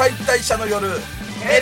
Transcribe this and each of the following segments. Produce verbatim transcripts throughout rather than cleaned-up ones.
解体者の夜ヘルツ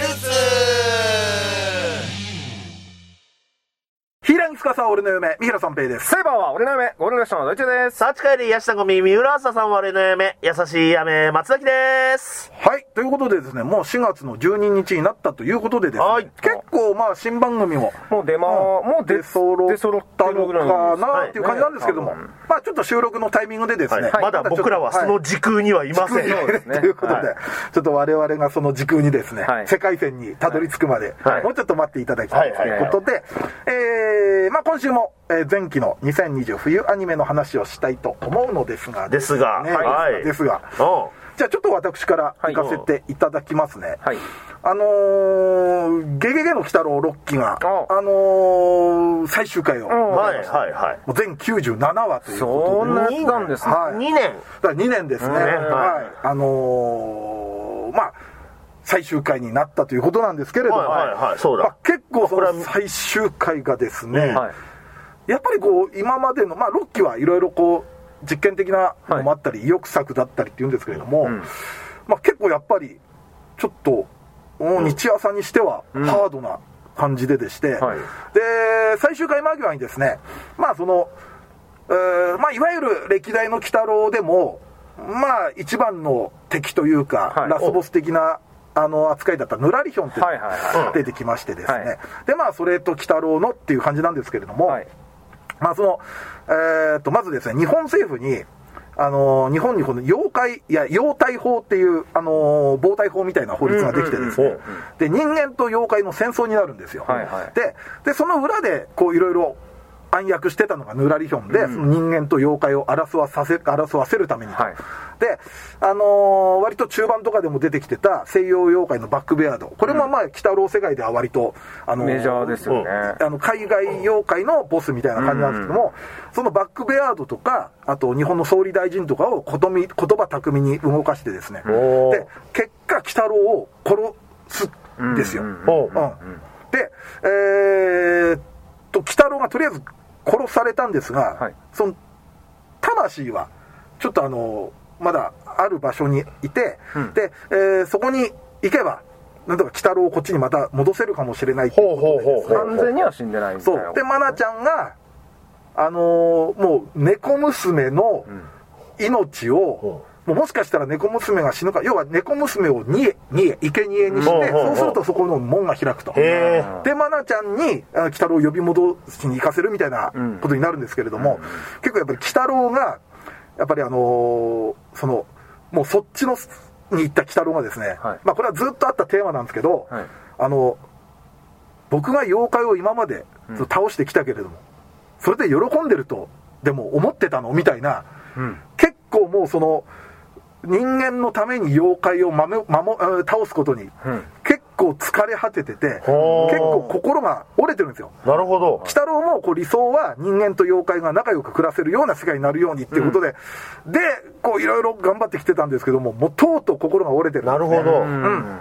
ヒーランスカサ俺の嫁三平三平です。 セイバーは俺の嫁ゴールドレストのドイツです。 サーチ帰り癒したゴミ三浦朝さんは俺の嫁優しい雨松崎です。 はい、ということでですね、もうしがつのじゅうににちになったということでですね、 はい、 結構まあ新番組ももう出ま、うん、もう出揃ったのかなっていう感じなんですけども、はいね、まあちょっと収録のタイミングでですね、 はい、まだ僕らはその時空にはいません、はい、 ということで、はい、ちょっと我々がその時空にですね、はい、世界線にたどり着くまで、はい、もうちょっと待っていただきたいということで、はいはいはい、えー、まあ今週もえー、前期のにせんにじゅう冬アニメの話をしたいと思うのですがですが、 ね、はい、ですが、じゃあちょっと私から行かせていただきますね、はい、あのー、ゲゲゲの鬼太郎ろっきがあのー、最終回を、 はいはいはい、 もう全きゅうじゅうななわということで、 そんなになんですね、 はい、にねんだからにねんですね、はい、はい、あのー、まあ最終回になったということなんですけれども、はいはいはい、そうだ、まあ、結構その最終回がですね、うん、はい、やっぱりこう今までの、まあ、ろっきはいろいろこう実験的なのもあったり、はい、意欲作だったりっていうんですけれども、うん、まあ、結構やっぱりちょっと、うん、日朝にしてはハードな感じででして、うん、はい、で最終回間際にですね、まあその、えーまあ、いわゆる歴代の鬼太郎でもまあ一番の敵というか、はい、ラスボス的なあの扱いだったぬらりひょんって出てきましてですね、はいはいはい、でまあそれと鬼太郎のっていう感じなんですけれども、はい、まあそのえー、とまずですね、日本政府にあのー、日本にこの妖怪いや妖体法っていう、あのー、暴対法みたいな法律ができてですね、うんうんうん、で人間と妖怪の戦争になるんですよ、はいはい、で, でその裏でこういろいろ暗躍してたのがぬらりひょんで、うん、その人間と妖怪を争わさせ争わせるためにと、はい、で、あのー、割と中盤とかでも出てきてた西洋妖怪のバックベアード、これもまあ鬼太郎世界では割と、あのー、 メジャーですよね、 あの海外妖怪のボスみたいな感じなんですけども、うん、そのバックベアードとかあと日本の総理大臣とかをことみ言葉巧みに動かしてですね、で結果鬼太郎を殺すんですよ、うんうんうんうん、で、えー、と鬼太郎がとりあえず殺されたんですが、はい、その魂はちょっとあのまだある場所にいて、うん、で、えー、そこに行けばなんとか鬼太郎をこっちにまた戻せるかもしれないっていうことでですね、 完全には死んでないみたいな。 そうで愛菜ちゃんがあのー、もう猫娘の命を、うん、も, もしかしたら猫娘が死ぬか、要は猫娘をにえにえ生贄にして、そうするとそこの門が開くと、で愛菜ちゃんに鬼太郎を呼び戻しに行かせるみたいなことになるんですけれども、うん、結構やっぱり鬼太郎がやっぱりあのー、そのもうそっちのに行った鬼太郎がですね、はい、まあこれはずっとあったテーマなんですけど、はい、あの僕が妖怪を今まで倒してきたけれども、うん、それで喜んでるとでも思ってたのみたいな、うん、結構もうその人間のために妖怪を守倒すことに、うん、結構疲れ果ててて、結構心が折れてるんですよ。 なるほど。 鬼太郎もこう理想は人間と妖怪が仲良く暮らせるような世界になるようにっていうことで、うん、でこういろいろ頑張ってきてたんですけども、もうとうとう心が折れてるんです、ね、 なるほど、 うん、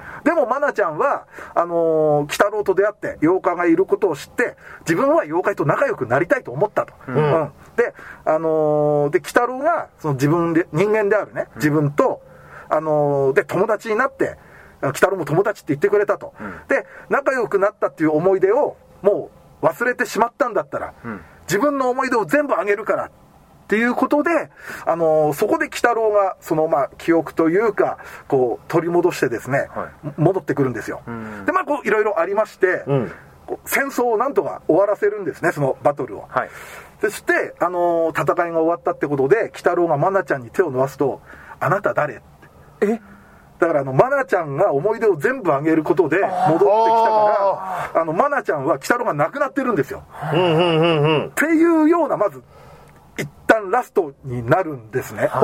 でも愛菜ちゃんはあのー、鬼太郎と出会って妖怪がいることを知って自分は妖怪と仲良くなりたいと思ったと、うんうん、で、あのー、で鬼太郎がその自分で人間であるね自分と、あのー、で友達になって鬼太郎も友達って言ってくれたと、うん、で仲良くなったっていう思い出をもう忘れてしまったんだったら、うん、自分の思い出を全部あげるからっていうことで、あのー、そこで鬼太郎がそのまあ記憶というかこう取り戻してですね、はい、戻ってくるんですよ、うん、でまあこういろいろありまして、うん、こう戦争をなんとか終わらせるんですね、そのバトルを、はい、そして、あのー、戦いが終わったってことで鬼太郎が愛菜ちゃんに手を伸ばすと、あなた誰ってえだからあの愛菜ちゃんが思い出を全部あげることで戻ってきたから、あの愛菜ちゃんは鬼太郎が亡くなってるんですよ、うんうんうんうん、っていうようなまず一旦ラストになるんですね、はい、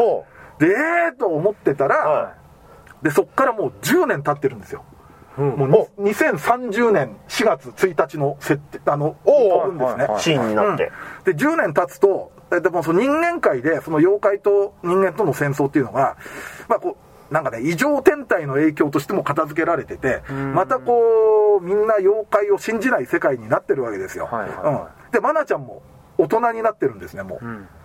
でえーと思ってたら、はい、でそっからもうじゅうねん経ってるんですよ、うん、もうにせんさんじゅうねんしがつついたちの設定あの飛ぶんですね、 シーンになって、 うん、でじゅうねん経つとでもその人間界でその妖怪と人間との戦争っていうのがまあこうなんかね異常天体の影響としても片付けられてて、またこうみんな妖怪を信じない世界になってるわけですよ、はいはいはい、うん、で愛菜ちゃんも大人になってるんですねもう、うん、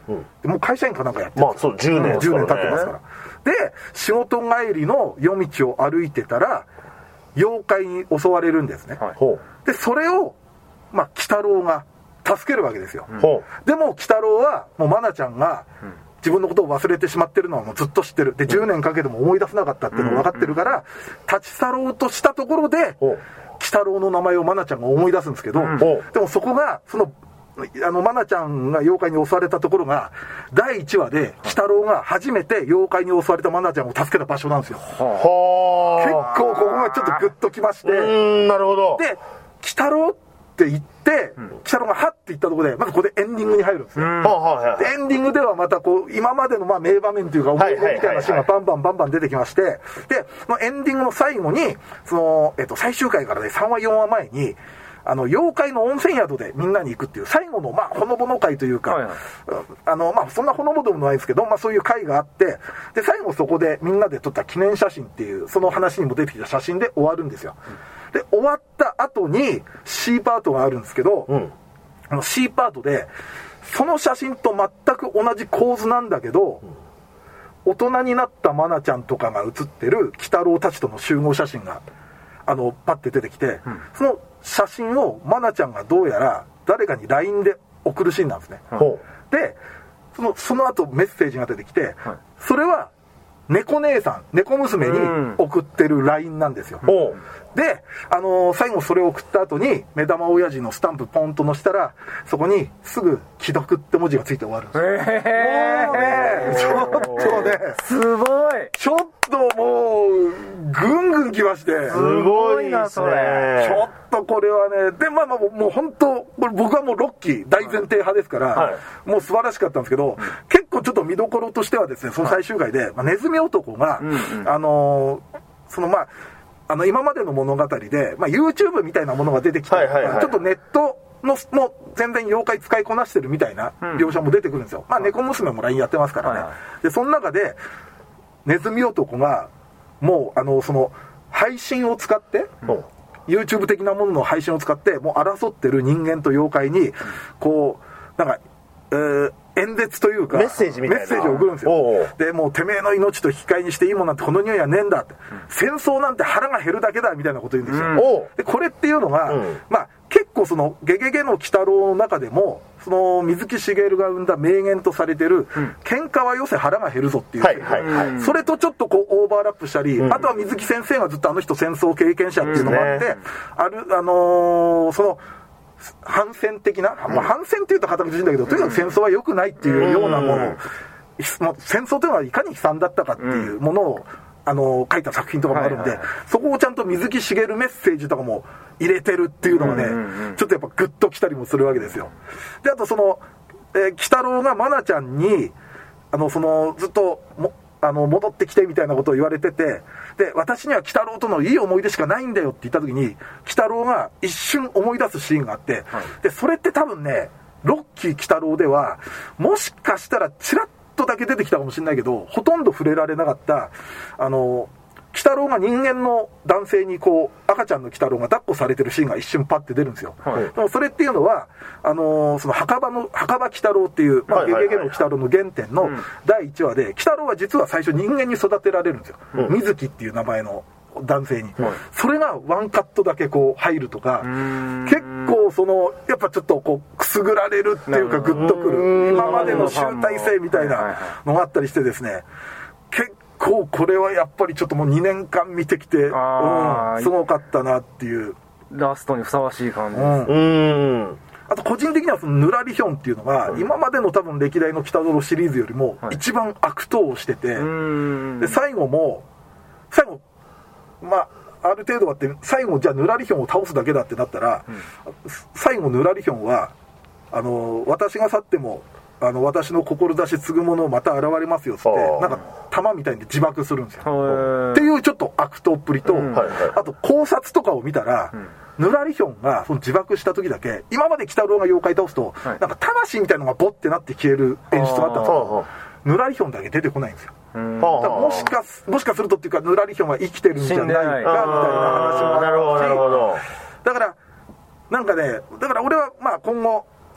うん、もう会社員かなんかやってる、 まあそうじゅうねん、 じゅうねん経ってますから。で仕事帰りの夜道を歩いてたら妖怪に襲われるんですね、はい、でそれをまあ鬼太郎が助けるわけですよ、うん、でも鬼太郎はもう愛菜ちゃんが自分のことを忘れてしまってるのはもうずっと知ってる。でじゅうねんかけても思い出せなかったっていうのが分かってるから、立ち去ろうとしたところで鬼太郎の名前を愛菜ちゃんが思い出すんですけど、でもそこがそのあの愛菜ちゃんが妖怪に襲われたところがだいいちわで鬼太郎が初めて妖怪に襲われた愛菜ちゃんを助けた場所なんですよ。は結構ここがちょっとグッときまして、 うーん、なるほど。 で鬼太郎って言って、うん、鬼太郎がハッて言ったところでまずここでエンディングに入るんですよ、うん、でエンディングではまたこう今までのまあ名場面というか思い出みたいなシーンがバンバンバンバン出てきまして、でそのエンディングの最後にその、えっと、最終回からねさんわよんわまえにあの妖怪の温泉宿でみんなに行くっていう最後のまあほのぼの会というか、はいはい、あのまあそんなほのぼのでもないですけど、まあ、そういう会があって、で最後そこでみんなで撮った記念写真っていうその話にも出てきた写真で終わるんですよ、うん、で終わった後に C パートがあるんですけど、うん、あの C パートでその写真と全く同じ構図なんだけど、うん、大人になった愛菜ちゃんとかが写ってる鬼太郎たちとの集合写真があのパッて出てきて、うん、その写真を愛菜ちゃんがどうやら誰かに ライン で送るシーンなんですね、うん、でその、その後メッセージが出てきて、はい、それは猫姉さん猫娘に送ってる ライン なんですよ、うん、で、あのー、最後それを送った後に目玉親父のスタンプポンと載せたらそこにすぐ既読って文字がついて終わるんですよ、えー、もうねちょっとねすごいちょっともうぐんぐん来ましてすごいなそれちょっとこれはねでまあまあもう本当これ僕はもうロッキー大前提派ですから、はい、もう素晴らしかったんですけど、うん、結構ちょっと見どころとしてはですねその最終回で、はいまあ、ネズミ男が、うんうん、あのー、そのまああの今までの物語で、まあ、YouTube みたいなものが出てきて、はいはいはい、ちょっとネットのもう全然妖怪使いこなしてるみたいな描写も出てくるんですよ、うん、まあ猫娘も ライン やってますからね、はいはい、でその中でネズミ男がもうあのその配信を使って、うん、YouTube 的なものの配信を使ってもう争ってる人間と妖怪にこうなんか、えー、演説というかメッセージみたいなメッセージを送るんですよ。おうおうでもうてめえの命と引き換えにしていいもんなんてこの匂いはねえんだって、うん、戦争なんて腹が減るだけだみたいなこと言うんですよ、うん、でこれっていうのが、うん、まあ結構そのゲゲゲの鬼太郎の中でもその水木しげるが生んだ名言とされてる、うん、喧嘩はよせ腹が減るぞっていう、はいはいはい、それとちょっとこうオーバーラップしたり、うん、あとは水木先生がずっとあの人戦争経験者っていうのもあって、うんね、あるあのー、その反戦的な、うんまあ、反戦っていうと堅苦しいんだけど、うん、とにかく戦争は良くないっていうようなものを、うんまあ、戦争というのはいかに悲惨だったかっていうものを、うんあの書いた作品とかもあるんで、はいはいはい、そこをちゃんと水木しげるメッセージとかも入れてるっていうのがね、うんうんうん、ちょっとやっぱグッときたりもするわけですよ。であとその、えー、鬼太郎が愛菜ちゃんにあのそのずっともあの戻ってきてみたいなことを言われてて、で私には鬼太郎とのいい思い出しかないんだよって言った時に鬼太郎が一瞬思い出すシーンがあって、はい、でそれって多分ねロッキー鬼太郎ではもしかしたらチラッだけ出てきたかもしれないけどほとんど触れられなかったあの鬼太郎が人間の男性にこう赤ちゃんの鬼太郎が抱っこされてるシーンが一瞬パッて出るんですよ、はい、でもそれっていうのはあのその墓場の墓場鬼太郎っていう、まあ、ゲゲゲの鬼太郎の原点のだいいちわで鬼太郎は実は最初人間に育てられるんですよ、うん、水木っていう名前の男性に、はい、それがワンカットだけこう入るとか結構そのやっぱちょっとこうくすぐられるっていうかグッとくる今までの集大成みたいなのがあったりしてですね結構これはやっぱりちょっともうにねんかん見てきて、うん、すごかったなっていうラストにふさわしい感じです、 うんうんあと個人的にはそのヌラリヒョンっていうのが、うん、今までの多分歴代の鬼太郎シリーズよりも一番悪党をしてて、はい、で最後も最後まあある程度はって最後じゃあヌラリヒョンを倒すだけだってなったら、うん、最後ヌラリヒョンはあの私が去ってもあの私の志継ぐものまた現れますよっつってなんか弾みたいに自爆するんですよっていうちょっと悪党っぷりと、うん、あと考察とかを見たら、うんヌラリヒョンがその自爆した時だけ今まで鬼太郎が妖怪倒すと、はい、なんか魂みたいなのがボッてなって消える演出があったんですけどヌラリヒョンだけ出てこないんですよだからもしかすもしかするとっていうかヌラリヒョンは生きてるんじゃないかみたいな話もあるしだからなんかねだから俺はまあ今後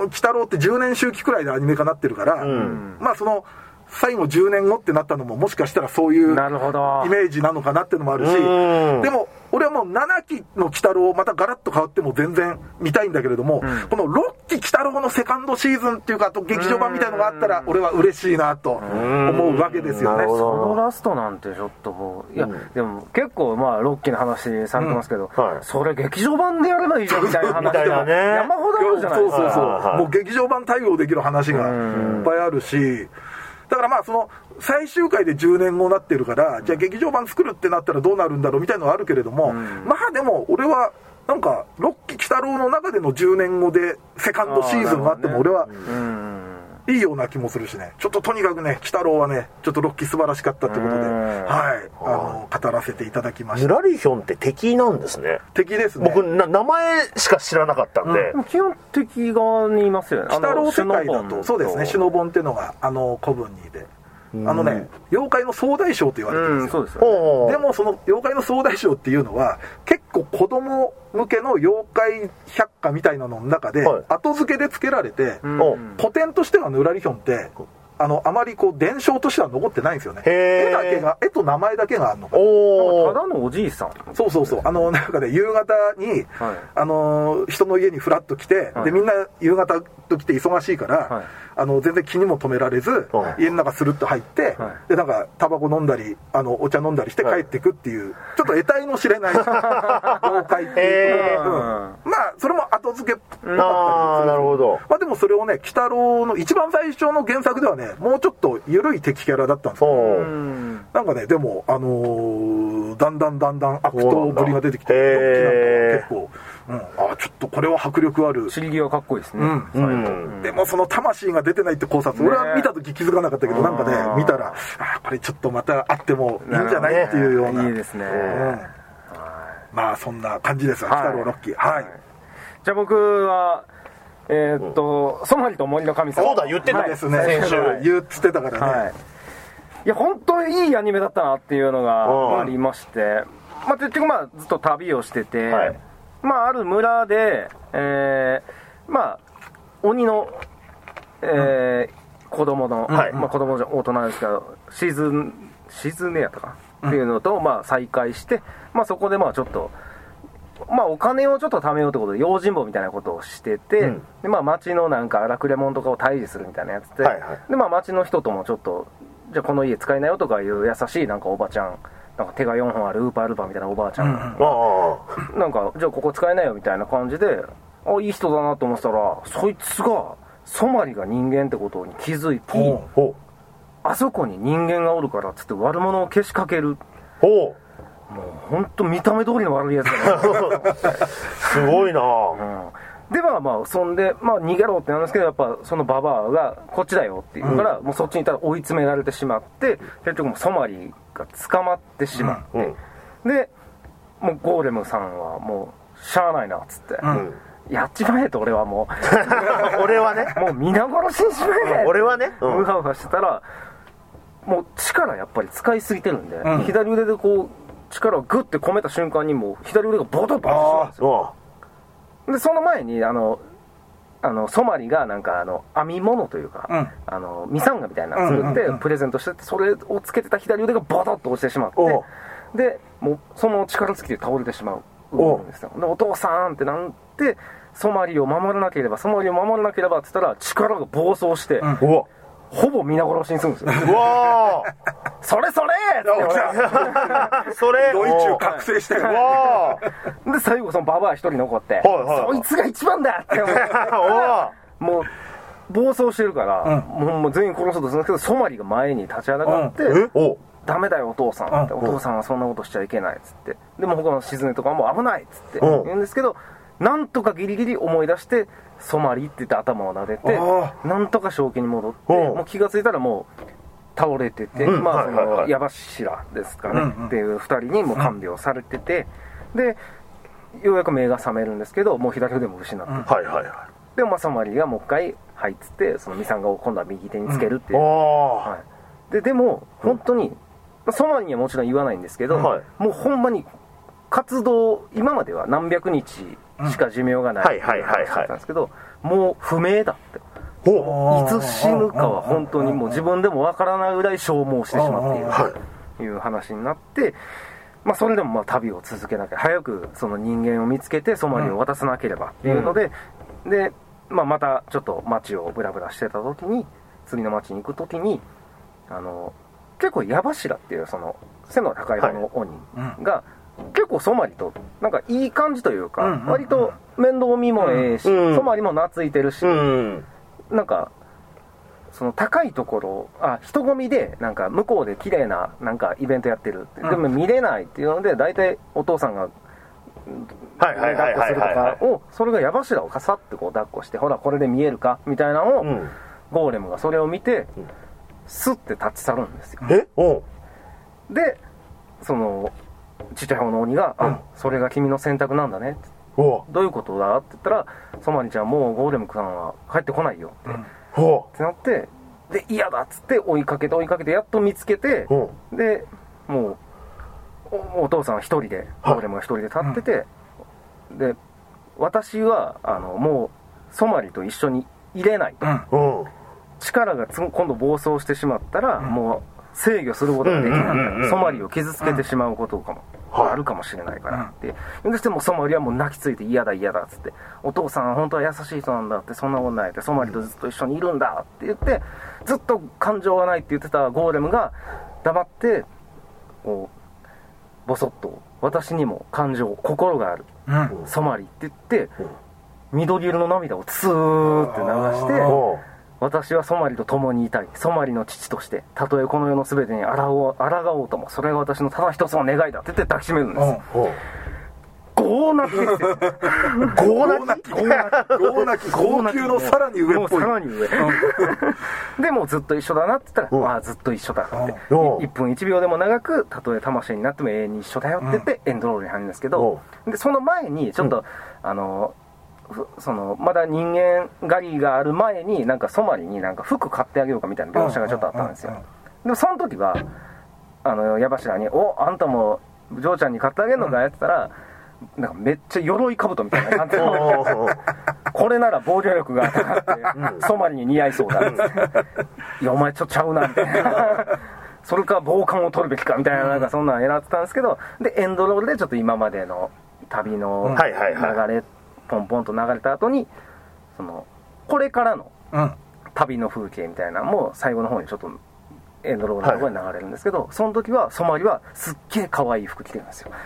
鬼太郎ってじゅうねん周期くらいでアニメ化なってるから、うん、まあその最後じゅうねんごってなったのももしかしたらそういうイメージなのかなっていうのもあるし、でも俺はもうななきの鬼太郎またガラッと変わっても全然見たいんだけれども、うん、このろっき鬼太郎のセカンドシーズンっていうか、あと劇場版みたいのがあったら俺は嬉しいなと思うわけですよね。 そのラストなんてちょっともういや、うん、でも結構まあろっきの話されてますけど、うんはい、それ劇場版でやればいいじゃんみたいな話でも山ほどあるじゃないですか。 そうそうそう、はい、もう劇場版対応できる話がいっぱいあるし、だからまあその最終回でじゅうねんごになってるから、じゃあ劇場版作るってなったらどうなるんだろうみたいなのはあるけれども、うん、まあでも俺はなんかろっき鬼太郎の中でのじゅうねんごでセカンドシーズンがあっても俺はいいような気もするしね。ちょっととにかくね、鬼太郎はねちょっとろっき素晴らしかったってことで、はい、あの語らせていただきました。 ぬらりひょんって敵なんですね。 敵ですね。 僕な名前しか知らなかったんで、 うん、基本敵側にいますよね。 鬼太郎世界だとそうですね、シュノボンっていうのがあの古文にで、あのね、妖怪の総大将と言われてるんですよ。うん、そうですよね。でもその妖怪の総大将っていうのは結構子供向けの妖怪百科みたいなのの中で後付けで付けられて、うん、古典としてはぬらりひょんってあのあまりこう伝承としては残ってないんですよね。絵だけが、絵と名前だけがあるのかな。 おただのおじいさん。 そうそうそう、あのなんかね、夕方に、はい、あの人の家にフラッと来て、はい、でみんな夕方と来て忙しいから、はい、あの全然気にも留められず、はい、家の中スルッと入って、はい、でなんかタバコ飲んだりあのお茶飲んだりして帰ってくっていう、はい、ちょっと得体の知れない妖怪っていう、うん、まあそれも後付けっぽかったりする。 あ、なるほど。 まあでもそれをね、鬼太郎の一番最初の原作ではね、もうちょっと緩い敵キャラだったんですよ。なんかね、でもあのー、だんだんだんだん悪党ぶりが出てきて、ロッキーなんかは結構、うん、あちょっとこれは迫力ある。 尻際かっこいいですね。 うんうん、でもその魂が出てないって考察、俺は見た時気づかなかったけど、なんかね見たら、あこれちょっとまたあってもいいんじゃないっていうような。 いいですね。うん、 まあそんな感じですよ、鬼太郎ロッキー。はい。 じゃあ僕は。えー、っと、うん、ソマリと森の神様。 そうだ、言ってたですね、 はい、先週言ってたからね、はい、 いや本当にいいアニメだったなっていうのがありまして、まあ、結局まあずっと旅をしてて、はい、まあある村で、えー、まあ鬼の、えー、子供の、はい、まあ子供じゃ大人ですけど、シーズンシーズンねやったかなっていうのと、まあ再会して、まあそこでまあちょっとまあお金をちょっと貯めようってことで用心棒みたいなことをしてて、うん、でまあ町のなんか荒くれ者とかを退治するみたいなやつで、はいはい、でまあ町の人ともちょっとじゃあこの家使いなよとかいう優しいなんかおばちゃん、なんか手がよんほんあるウーパールーパーみたいなおばあちゃんが、うん、なんかじゃあここ使えないよみたいな感じで、あいい人だなと思ってたら、そいつがソマリが人間ってことに気づいて、うん、あそこに人間がおるからっつって悪者をけしかける。おもう本当見た目通りの悪いやつだねすごいな、 うん、でまあまあそんで、まあ、逃げろってなんですけど、やっぱそのババアがこっちだよって言うから、うん、もうそっちにいたら追い詰められてしまって、結局もうソマリが捕まってしまって、うんうん、でもうゴーレムさんはもうしゃあないなっつって、うん、やっちまえと、俺はもう俺はねもう皆殺しにしまえ俺はね、 うん、ウハウハしてたらもう力やっぱり使いすぎてるんで、うん、左腕でこう力をグッて込めた瞬間にもう左腕がボトッと落ちてしまうんですよ。でその前にあのあのソマリがなんかあの編み物というか、うん、あのミサンガみたいなのを作ってプレゼントしてて、それをつけてた左腕がボトッと落ちてしまって、でもうその力尽きて倒れてしまうんですよ。でお父さんってなってソマリを守らなければソマリを守らなければって言ったら力が暴走して、うん、ほぼ皆殺しにするんですよ。うわそれそれってそれドイツ覚醒してる。わで最後そのババア一人残って、はいはいはい、そいつが一番だって思ってもう暴走してるから、うん、もう全員殺そうとするんですけど、ソマリが前に立ち上がって、うん、ダメだよお父さんって、うん、お父さんはそんなことしちゃいけないっつって、でも他の静音とかも危ないっつって言うんですけど、なんとかギリギリ思い出してソマリって言って頭を撫でて、なんとか正気に戻って、もう気がついたらもう倒れてて、うん、まあその矢柱ですかね、うんうん、っていうふたりにもう看病されてて、でようやく目が覚めるんですけど、もう左腕も失ってて、うん、はいはいはい、でまあソマリがもう一回はいっつってそのミサンガを今度は右手につけるっていう、うんはい、ででも本当に、うん、ソマリにはもちろん言わないんですけど、はい、もうほんまに活動今までは何百日しか寿命がないっていう話だったんですけど、 もう不明だって、いつ死ぬかは本当にもう自分でもわからないぐらい消耗してしまっているという話になって、まあ、それでもまあ旅を続けなきゃ、早くその人間を見つけてソマリを渡さなければっていうので、うん、で、まあ、またちょっと街をブラブラしてた時に、次の街に行く時にあの結構矢柱っていうその背の高い方の鬼が、はい、結構ソマリとなんかいい感じというか、うん、割と面倒見もええし、うん、ソマリも懐いてるし、うん、なんかその高いところ、あ、人混みでなんか向こうで綺麗ななんかイベントやってるって、でも見れないっていうので、大体お父さんが抱っこするとかを、それが矢柱をカサッてこう抱っこして、ほらこれで見えるかみたいなのを、うん、ゴーレムがそれを見て、うん、スッて立ち去るんですよ。 え？おで、そのちっちゃい方の鬼が、うん、あ、それが君の選択なんだねって、どういうことだって言ったら、ソマリちゃんもうゴーレムくんは帰ってこないよって、うんってなって、で嫌だっつって追いかけて追いかけてやっと見つけて、でもう お, お父さんは一人で、ゴーレムが一人で立ってて、うん、で私はあのもうソマリと一緒に入れないと、うん、力がつ今度暴走してしまったら、うん、もう制御することができないから、ソマリを傷つけてしまうことかも、うん、あるかもしれないからって、うん、でしてもソマリはもう泣きついて嫌だ嫌だっつって、お父さんは本当は優しい人なんだって、そんなことないって、ソマリとずっと一緒にいるんだって言って、ずっと感情がないって言ってたゴーレムが黙ってこうボソッと、私にも感情心がある、うん、ソマリって言って、うん、緑色の涙をツーって流して、私はソマリと共にいたい、ソマリの父としてたとえこの世の全てに抗おう、抗おうとも、それが私のただ一つの願いだって言って抱きしめるんです。ゴー泣きですよ。 ゴー泣きゴー泣き号泣のさらに上っぽい。もうさらに上。 でもうずっと一緒だなって言ったら、ああずっと一緒だって、いっぷんいちびょうでも長くたとえ魂になっても永遠に一緒だよって言ってエンドロールに入るんですけど、でその前にちょっと、うん、あのそのまだ人間狩りがある前になんかソマリになんか服買ってあげようかみたいな描写がちょっとあったんですよ。でもその時はあの矢柱に、お、あんたもジョーちゃんに買ってあげるのかやってたら、なんかめっちゃ鎧兜みたいな感じでこれなら防御力が高くて、うん、ソマリに似合いそうだっていやお前ちょっとちゃうなみたいなそれか防寒を取るべきかみたいな、なんかそんなの選ってたんですけど、でエンドロールでちょっと今までの旅の流れ、はいはいはい、ポンポンと流れた後にそのこれからの旅の風景みたいなのも最後の方にちょっとエンドロールの方に流れるんですけど、はい、その時はソマリはすっげえ可愛い服着てるんですよ。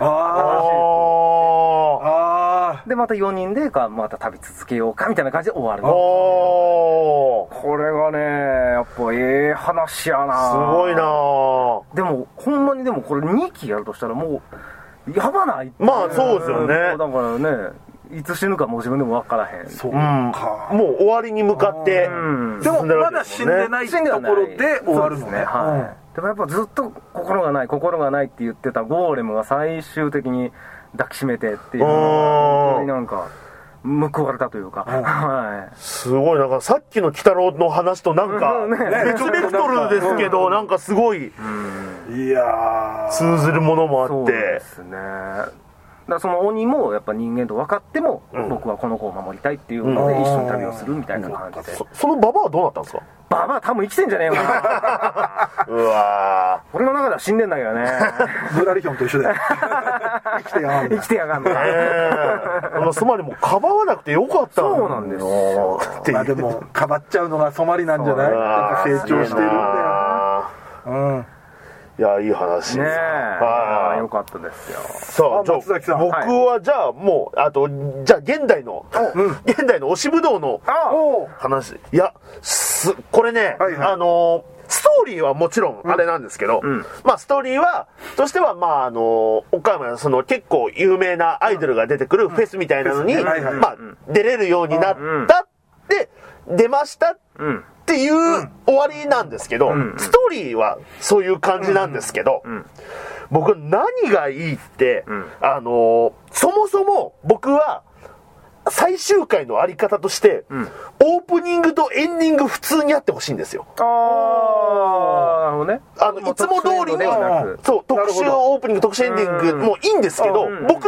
ああでまたよにんでかまた旅続けようかみたいな感じで終わる。これがねやっぱええ話やな。 すごいな。 でもほんまにでもこれにきやるとしたらもうやばない。 まあそうですよね。 だからねいつ死ぬかもう自分でも分からへん。 そうか、うん、もう終わりに向かって、 うん、でもまだ死んでないところで終わるのね。 はい、でもやっぱずっと心がない心がないって言ってたゴーレムが最終的に抱きしめてっていうのが本当になんか報われたというか、はい、 すごい。なんかさっきの鬼太郎の話となんか別ベクトルですけど、なんかすごい、うん、いや通ずるものもあって。そうですね。だからその鬼もやっぱ人間と分かっても、うん、僕はこの子を守りたいっていうので一緒に旅をするみたいな感じで、うん、 そ, そのババアはどうなったんですか。 ババア多分生きてんじゃねえよなうわ俺の中では死んでんだけどねブラリヒョンと一緒で生きてやがん生きてやがんだ、 えー、つまりもうかばわなくてよかったんそうなんですよまあでもかばっちゃうのがソマリなんじゃない。なんか成長してるんだよ。うんいやいい話ねえ、ああよかったですよ。 さあじゃあ松崎さん、僕はじゃあもうあとじゃあ現代の、うん、現代の推しぶどうの話。いやすこれね、はいはい、あのストーリーはもちろんあれなんですけど、うん、まあストーリーはとしてはまああの岡山のその結構有名なアイドルが出てくるフェスみたいなのに、うんまあ出れるようになったって出ました。うんっていう終わりなんですけど、うん、ストーリーはそういう感じなんですけど、うん、僕何がいいって、うん、あのー、そもそも僕は最終回のあり方として、うん、オープニングとエンディング普通にやってほしいんですよ。 ああ、なるほどね。 あのいつも通りのそう特集オープニング特集エンディングもいいんですけど、僕の好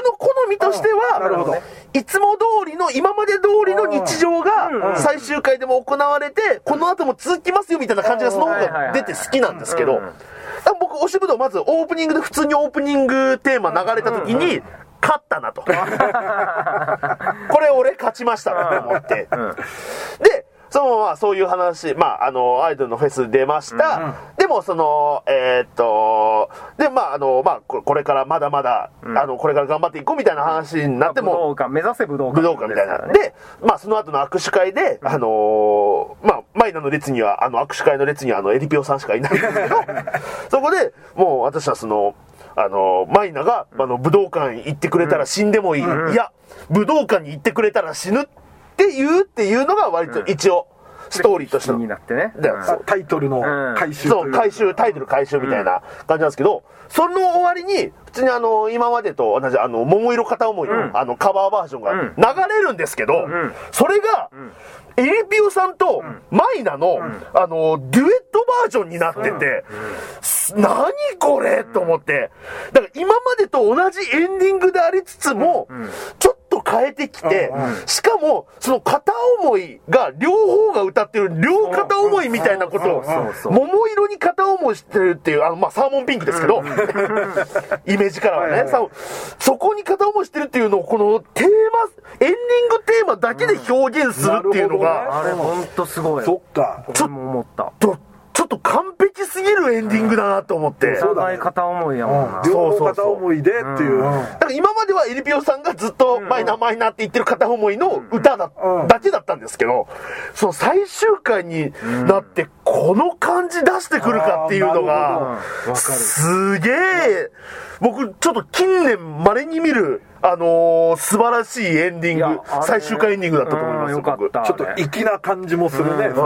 みとしては、なるほど、いつも通りの今まで通りの日常が最終回でも行われて、この後も続きますよみたいな感じがその方が出て好きなんですけど、僕推しぶどうまずオープニングで普通にオープニングテーマ流れた時に勝ったなとこれ俺勝ちましたなと思ってでそのままそういう話、まあ、あのアイドルのフェス出ました、うんうん、でもそのえー、っとでまああのまあこれからまだまだ、うん、あのこれから頑張っていこうみたいな話になっても、 まあ、武道館目指せ武道館武道館みたいな、ね、でまあその後の握手会で、うん、あのまあマイナの列にはあの握手会の列にはあのエリピオさんしかいないんですけどそこでもう私はそのあのマイナがあの武道館行ってくれたら死んでもいい、うん、いや武道館に行ってくれたら死ぬって言うっていうのが割と一応ストーリーとしての、 になってね、 タイトルの回収、 そう回収タイトル回収みたいな感じなんですけど、その終わりに普通にあの今までと同じあの桃色片思いの、うん、あのカバーバージョンが流れるんですけど、うん、それが、うんエリピオさんとマイナの、うん、あのデュエットバージョンになってて、うん、何これと思って、だから今までと同じエンディングでありつつも、うん、ちょっと変えてきて、うん、しかもその片思いが両方が歌ってる両片思いみたいなことを桃色に片思いしてるっていうあの、まあ、サーモンピンクですけど、うん、イメージからはね、はいはい、そこに片思いしてるっていうのをこのテーマエンディングテーマだけで表現するっていうのが、 あれほんとすごい。 そっか。 ちょっと思った。 ちょっと完璧すぎるエンディングだなと思って。 お互い片思いやもんな。 両方片思いでっていう。だから今まではエリピオさんがずっとマイナーマイナーって言ってる片思いの歌だ、だけだったんですけど、その最終回になってこの感じ出してくるかっていうのが、すげえ、僕ちょっと近年稀に見る、あのー、素晴らしいエンディング、最終回エンディングだったと思います。 よかった。 ちょっと粋な感じもするね。うん。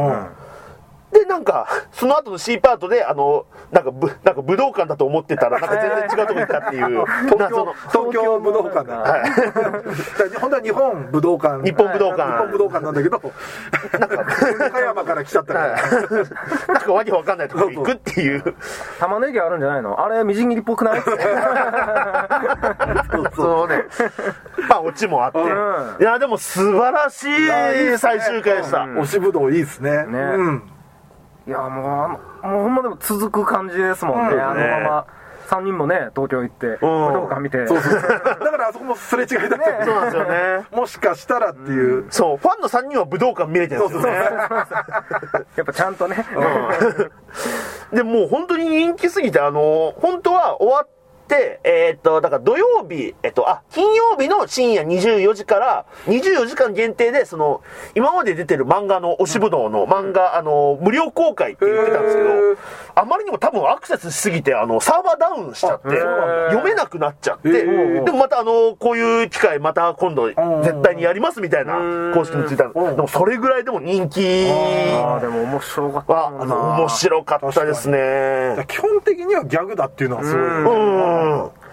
うんで、なんか、その後の C パートで、あの、なんか、ぶ、なんか武道館だと思ってたら、なんか全然違うとこ行ったっていう。 東京、東京武道館だ。はい。本当は日本武道館。 日本武道館。 日本武道館なんだけど、なんか、岡山から来ちゃったから。 なんかわけわかんないとこ行くっていう。 玉ねぎあるんじゃないの？あれ、みじん切りっぽくない？ そうね。まあ、オチもあって。いや、でも素晴らしい最終回でした。 推しぶどういいっすね。 ね。うん。いやもう、もうほんまでも続く感じですもんね、うん、あのままさんにんもね東京行って武道館見て、 そうそうそうだからあそこもすれ違いだったよね。 そうなんですよね。 もしかしたらっていう、 うん、そうファンのさんにんは武道館見れてるんですよね。 やっぱちゃんとね、 うん、でもう本当に人気すぎて、あの本当は終わってで、えー、っと、だから土曜日、えっと、あ、金曜日の深夜にじゅうよじからにじゅうよじかん限定で、その、今まで出てる漫画の推しぶどうの漫画、あの、無料公開って言ってたんですけど、あまりにも多分アクセスしすぎて、あの、サーバーダウンしちゃって、読めなくなっちゃって、でもまたあの、こういう機会また今度絶対にやりますみたいな公式についたの。でもそれぐらいでも人気。 ああ、でも面白かったな。 あの、面白かったですね。 基本的にはギャグだっていうのはすごい。うんうん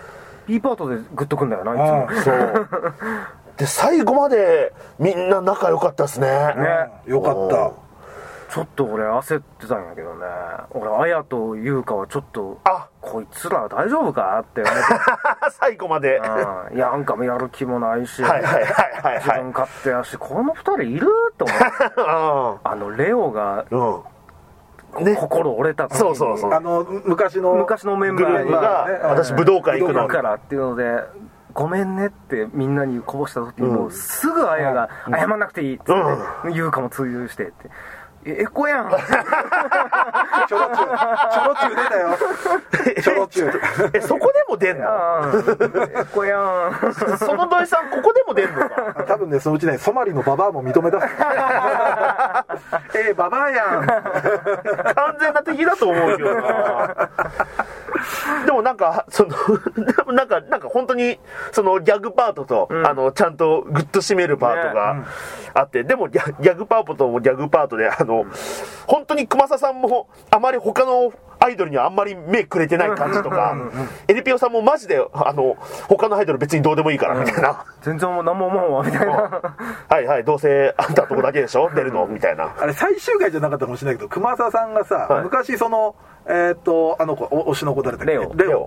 、B パートでグッとくんだよな、いつも。そうで最後までみんな仲良かったですね。 ね、よかった。 ちょっと俺焦ってたんやけどね。俺綾と優香はちょっと、あ、こいつら大丈夫かって思って最後まで、 うん、いやなんかやる気もないし、 はいはいはいはい、 自分勝手やし、この二人いると思ってあのレオが、うんね、心折れた時に、 そうそうそう、 あの昔の昔のメンバーが、ね、私武道館行くのからっていうのでごめんねってみんなにこぼした時に、うん、もうすぐあやが、うん、謝らなくていいって言うかも通用してってエコやんちょろちゅうちょろちゅう出たよちょろちゅうえそこでも出んのエコやんその土井さんここでも出んのか多分ねそのうちねソマリのババアも認めたえー、ババアやん完全な敵だと思うけどなでもなんかそのでもなんかなんか本当にそのギャグパートと、うん、あのちゃんとグッと締めるパートがあって、ねうん、でもギャ、ギャグパートもギャグパートであの、うん、本当に熊佐さんもあまり他のアイドルにはあんまり目くれてない感じとか、うんうんうん、エリピオさんもマジであの他のアイドル別にどうでもいいからみたいな、うん、 全然もう何も思うわみたいなはいはいどうせあんたとこだけでしょ出るのみたいな。 あれ最終回じゃなかったかもしれないけど熊佐さんがさ、はい、昔そのえー、っとあの子推しの子誰だっけレオレオ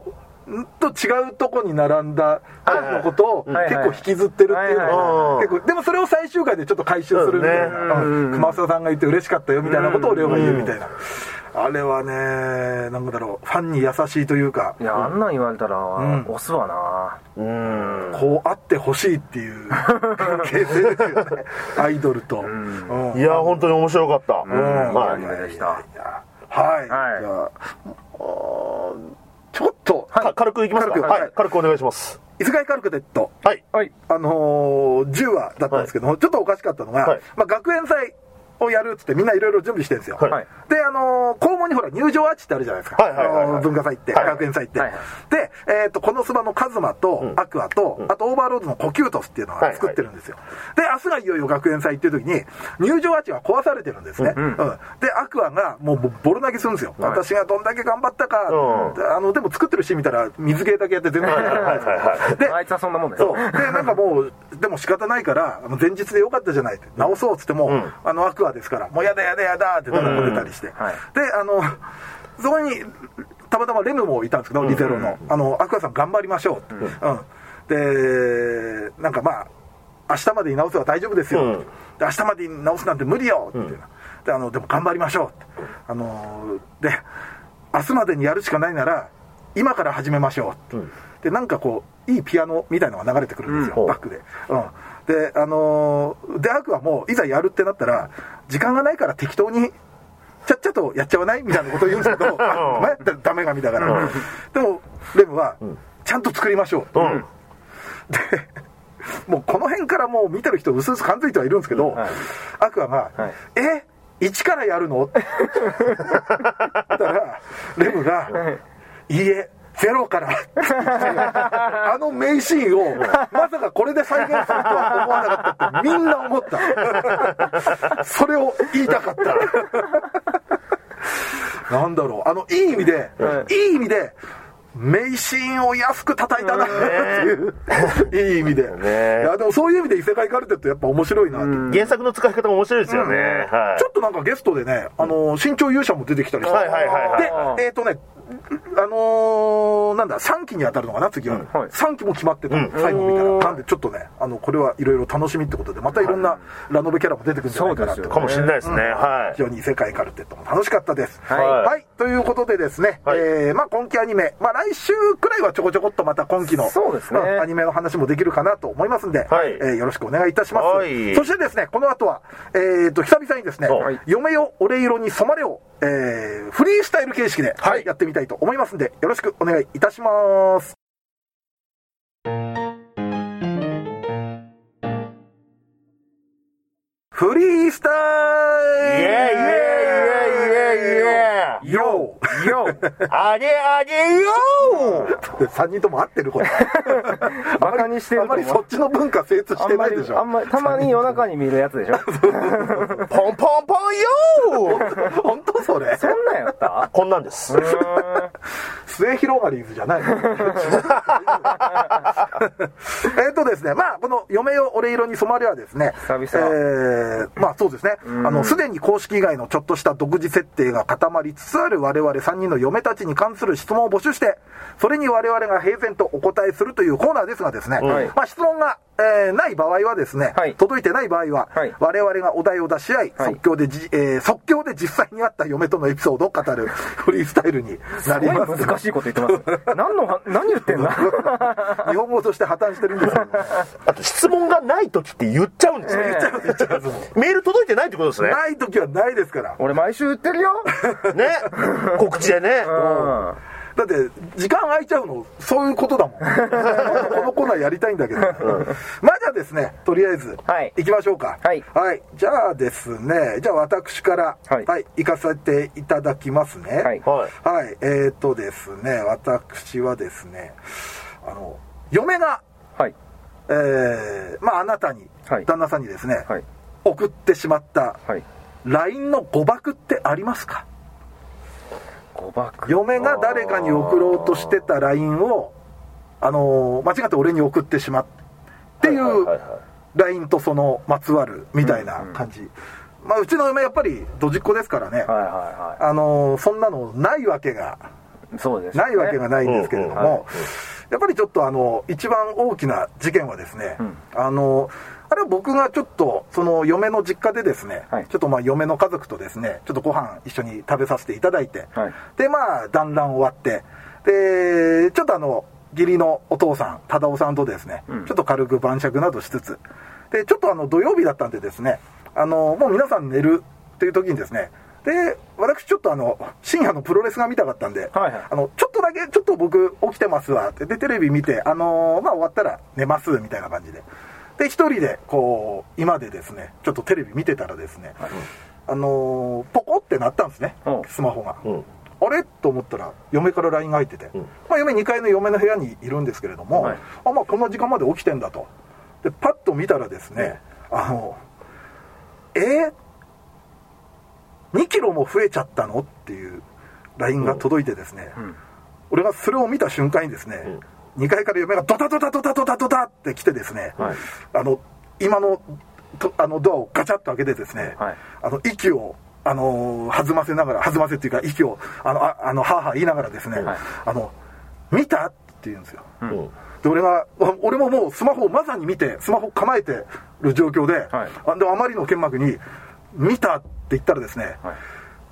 と違うとこに並んだ数のことを結構引きずってるっていうのが結構、でもそれを最終回でちょっと回収するみたいな、熊沢さんが言って嬉しかったよみたいなことをレオが言うみたいな、あれはね、なんだろう、ファンに優しいというか、 いや、あんなん言われたら押すわな、 うん、こうあってほしいっていう関係性ですよねアイドルと、うんうん、いや本当に面白かった、 うん、はい、アニメでした。はい、 はい、じゃあちょっと、 はい、軽くいきますか。軽く、はい、軽くお願いします。 異世界カルテット、 はい、 あのー、じゅうわだったんですけども、はい、ちょっとおかしかったのが、はい、まあ、学園祭をやるっつってみんないろいろ準備してるんですよ、はい、で、あのー、校門にほら入場アーチってあるじゃないですか、はいはいはいはい、文化祭って、はい、学園祭って、はいはい、で、えー、とこのスバのカズマと、うん、アクアと、うん、あとオーバーロードのコキュートスっていうのを作ってるんですよ、はいはい、で、明日がいよいよ学園祭っていう時に入場アーチが壊されてるんですね、うんうん、で、アクアがもうボロ投げするんですよ、はい、私がどんだけ頑張ったか、うん、あのでも作ってるシーン見たら水芸だけやって全部で、あいつはそんなもんだよ。 そうで、なんかもうでも仕方ないから前日でよかったじゃないって直そうっつっても、うん、あのアクアですからもうやだやだやだってだらこ出たりして、うんうん、はい、で、あのそこにたまたまレムもいたんですけど、リゼロの、あのアクアさん頑張りましょうって、うん、で、なんかまあ明日までに直せば大丈夫ですよ、うん、で明日までに直すなんて無理よって、うん、で, あのでも頑張りましょうって、あので明日までにやるしかないなら今から始めましょうって、うん、でなんかこういいピアノみたいのが流れてくるんですよ、うん、バックで、うん、で、あのー、でアクはもういざやるってなったら時間がないから適当にちゃっちゃとやっちゃわないみたいなことを言うんですけどお前ってダメ神だから、うん、でもレムは、うん、ちゃんと作りましょう、うん、でもうこの辺からもう見てる人うすうす感づいてはいるんですけど、うん、はい、アクアが、はい、え一からやるのって言ったらレムが、はい、いいえゼロからあの名シーンをまさかこれで再現するとは思わなかったってみんな思ったそれを言いたかったなんだろう、あのいい意味で、はい、いい意味で名シーンを安く叩いたなっていういい意味で、ね、いやでもそういう意味で異世界カルテットやっぱ面白いなって、うん、 原作の使い方も面白いですよね、うん、 はい、ちょっとなんかゲストでね、あの新潮勇者も出てきたりして、はいはいはいはい、でえっ、ー、とねあのー、なんださんきに当たるのかな次は、うん、はい、さんきも決まってたの、うん、最後見たら、なんでちょっとね、あのこれはいろいろ楽しみってことでまたいろんなラノベキャラも出てくるんじゃないかなって、 かもしれないですね、うん、はい、 非常に異世界カルテットも楽しかったです、はい、はい、ということでですね、はい、えー、まあ今期アニメ、まあ来週くらいはちょこちょこっとまた今期のそうですね、 アニメの話もできるかなと思いますんで、はい、えー、よろしくお願いいたします、はい、そしてですねこの後は、えー、と久々にですね、はい、嫁よ俺色に染まれを、えー、フリースタイル形式でやってみたいと思いますんで、よろしくお願いいたします。フリースタイル、イエイイエイイエイイエイヨーヨーあげあげヨーさんにんとも合ってるこれバカにしてるとあまりそっちの文化精通してないでしょ。 あんまりたまに夜中に見るやつでしょポンポンポンヨー本当それそんなんやったこんなんです末広がりーズじゃないえっとですね、まあこの嫁よ俺色に染まれはですね、 久々、 えー、まあそうですね、あのすでに公式以外のちょっとした独自設定が固まりつつある我々さんにんの嫁たちに関する質問を募集して、それに我々が平然とお答えするというコーナーですがですね、はい、まあ質問が、えー、ない場合はですね、はい、届いてない場合は、はい、我々がお題を出し合い、はい、即興でじ、えー、即興で実際にあった嫁とのエピソードを語るフリースタイルになります。 すごい難しいこと言ってます何の何言ってんだ日本語として破綻してるんですよ、ね、 あと質問がない時って言っちゃうんですね、 えー、言っちゃう言っちゃうメール届いてないってことですね。 ない時はないですから。 俺毎週言ってるよね告知でね、うん、 だって時間空いちゃうのそういうことだもんこのコーナーやりたいんだけど、うん、まあじゃあですねとりあえず、はい、行きましょうか。はい、はい、じゃあですねじゃあ私から、はいはい、行かせていただきますね。はい、はい、えーとですね私はですねあの嫁が、はい、えー、まああなたに、はい、旦那さんにですね、はい、送ってしまった、はい、ライン の誤爆ってありますか？ 誤爆。 嫁が誰かに送ろうとしてた ライン をあの間違って俺に送ってしまっていう ライン とそのまつわるみたいな感じ、うんうん、まあうちの嫁やっぱりドジっ子ですからね、はいはいはい、あのそんなのないわけがそうですね、 ないわけがないんですけれども、うんうんはい、やっぱりちょっとあの一番大きな事件はですね、うん、あのあれは僕がちょっとその嫁の実家でですね、はい、ちょっとまあ嫁の家族とですねちょっとご飯一緒に食べさせていただいて、はい、でまあだんだん終わってでちょっとあの義理のお父さん忠夫さんとですね、うん、ちょっと軽く晩酌などしつつでちょっとあの土曜日だったんでですねあのもう皆さん寝るっていう時にですねで私ちょっとあの深夜のプロレスが見たかったんで、はいはい、あのちょっとだけちょっと僕起きてますわってでテレビ見てあのまあ終わったら寝ますみたいな感じでで一人でこう今でですねちょっとテレビ見てたらですね、はい、あのポコってなったんですね、うん、スマホが、うん、あれと思ったら嫁から ライン が入ってて、うんまあ、嫁にかいの嫁の部屋にいるんですけれども、はい、あまあこんな時間まで起きてんだとでパッと見たらですね、うん、あのえーにキロも増えちゃったのっていう ライン が届いてですね、うん、俺がそれを見た瞬間にですね、うん、にかいから嫁がドタドタドタドタドタって来てですね、はい、あの今のとあのドアをガチャッと開けてですね、はい、あの息をあの弾ませながら弾ませっていうか息をあのああのはーはー言いながらですね、はい、あの見たって言うんですよ、うん、で俺が俺ももうスマホをまさに見てスマホ構えてる状況で、はい、あであまりの剣幕に見たって言ったらですね、はい、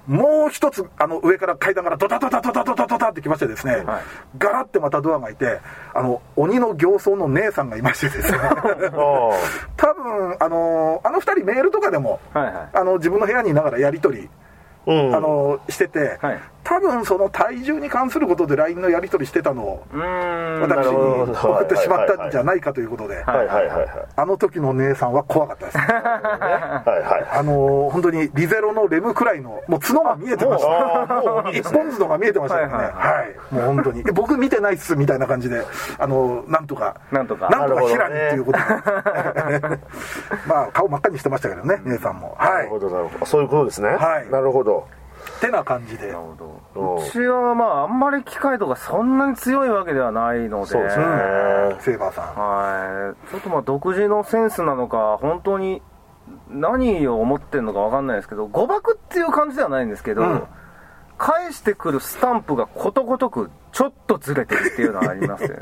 もう一つあの上から階段からドタドタドタドタドタってきましてですね、はい、ガラッてまたドアが開いてあの鬼の形相の姉さんがいましてですね多分あのあの二人メールとかでも、はいはい、あの自分の部屋にいながらやり取り、うん、あのしてて、はい、多分その体重に関することで ライン のやり取りしてたのを私に送ってしまったんじゃないかということで、あの時の姉さんは怖かったです、ねはいはい、あの本当にリゼロのレムくらいのもう角が見えてました一本角が見えてましたよね、はいはいはい、もう本当に僕見てないっすみたいな感じであのなんとかなんとかなんとか平にっていうことで、ね、まあ顔真っ赤にしてましたけどね姉さんも、はい、 なるほどなるほどそういうことですね、はい、なるほどてな感じで。なるほど。うちはまああんまり機械とかそんなに強いわけではないので、 そうですね。セイバーさん。 はい。ちょっとまあ独自のセンスなのか本当に何を思ってるのかわかんないですけど、誤爆っていう感じではないんですけど、うん、返してくるスタンプがことごとくちょっとずれてるっていうのはありますよね。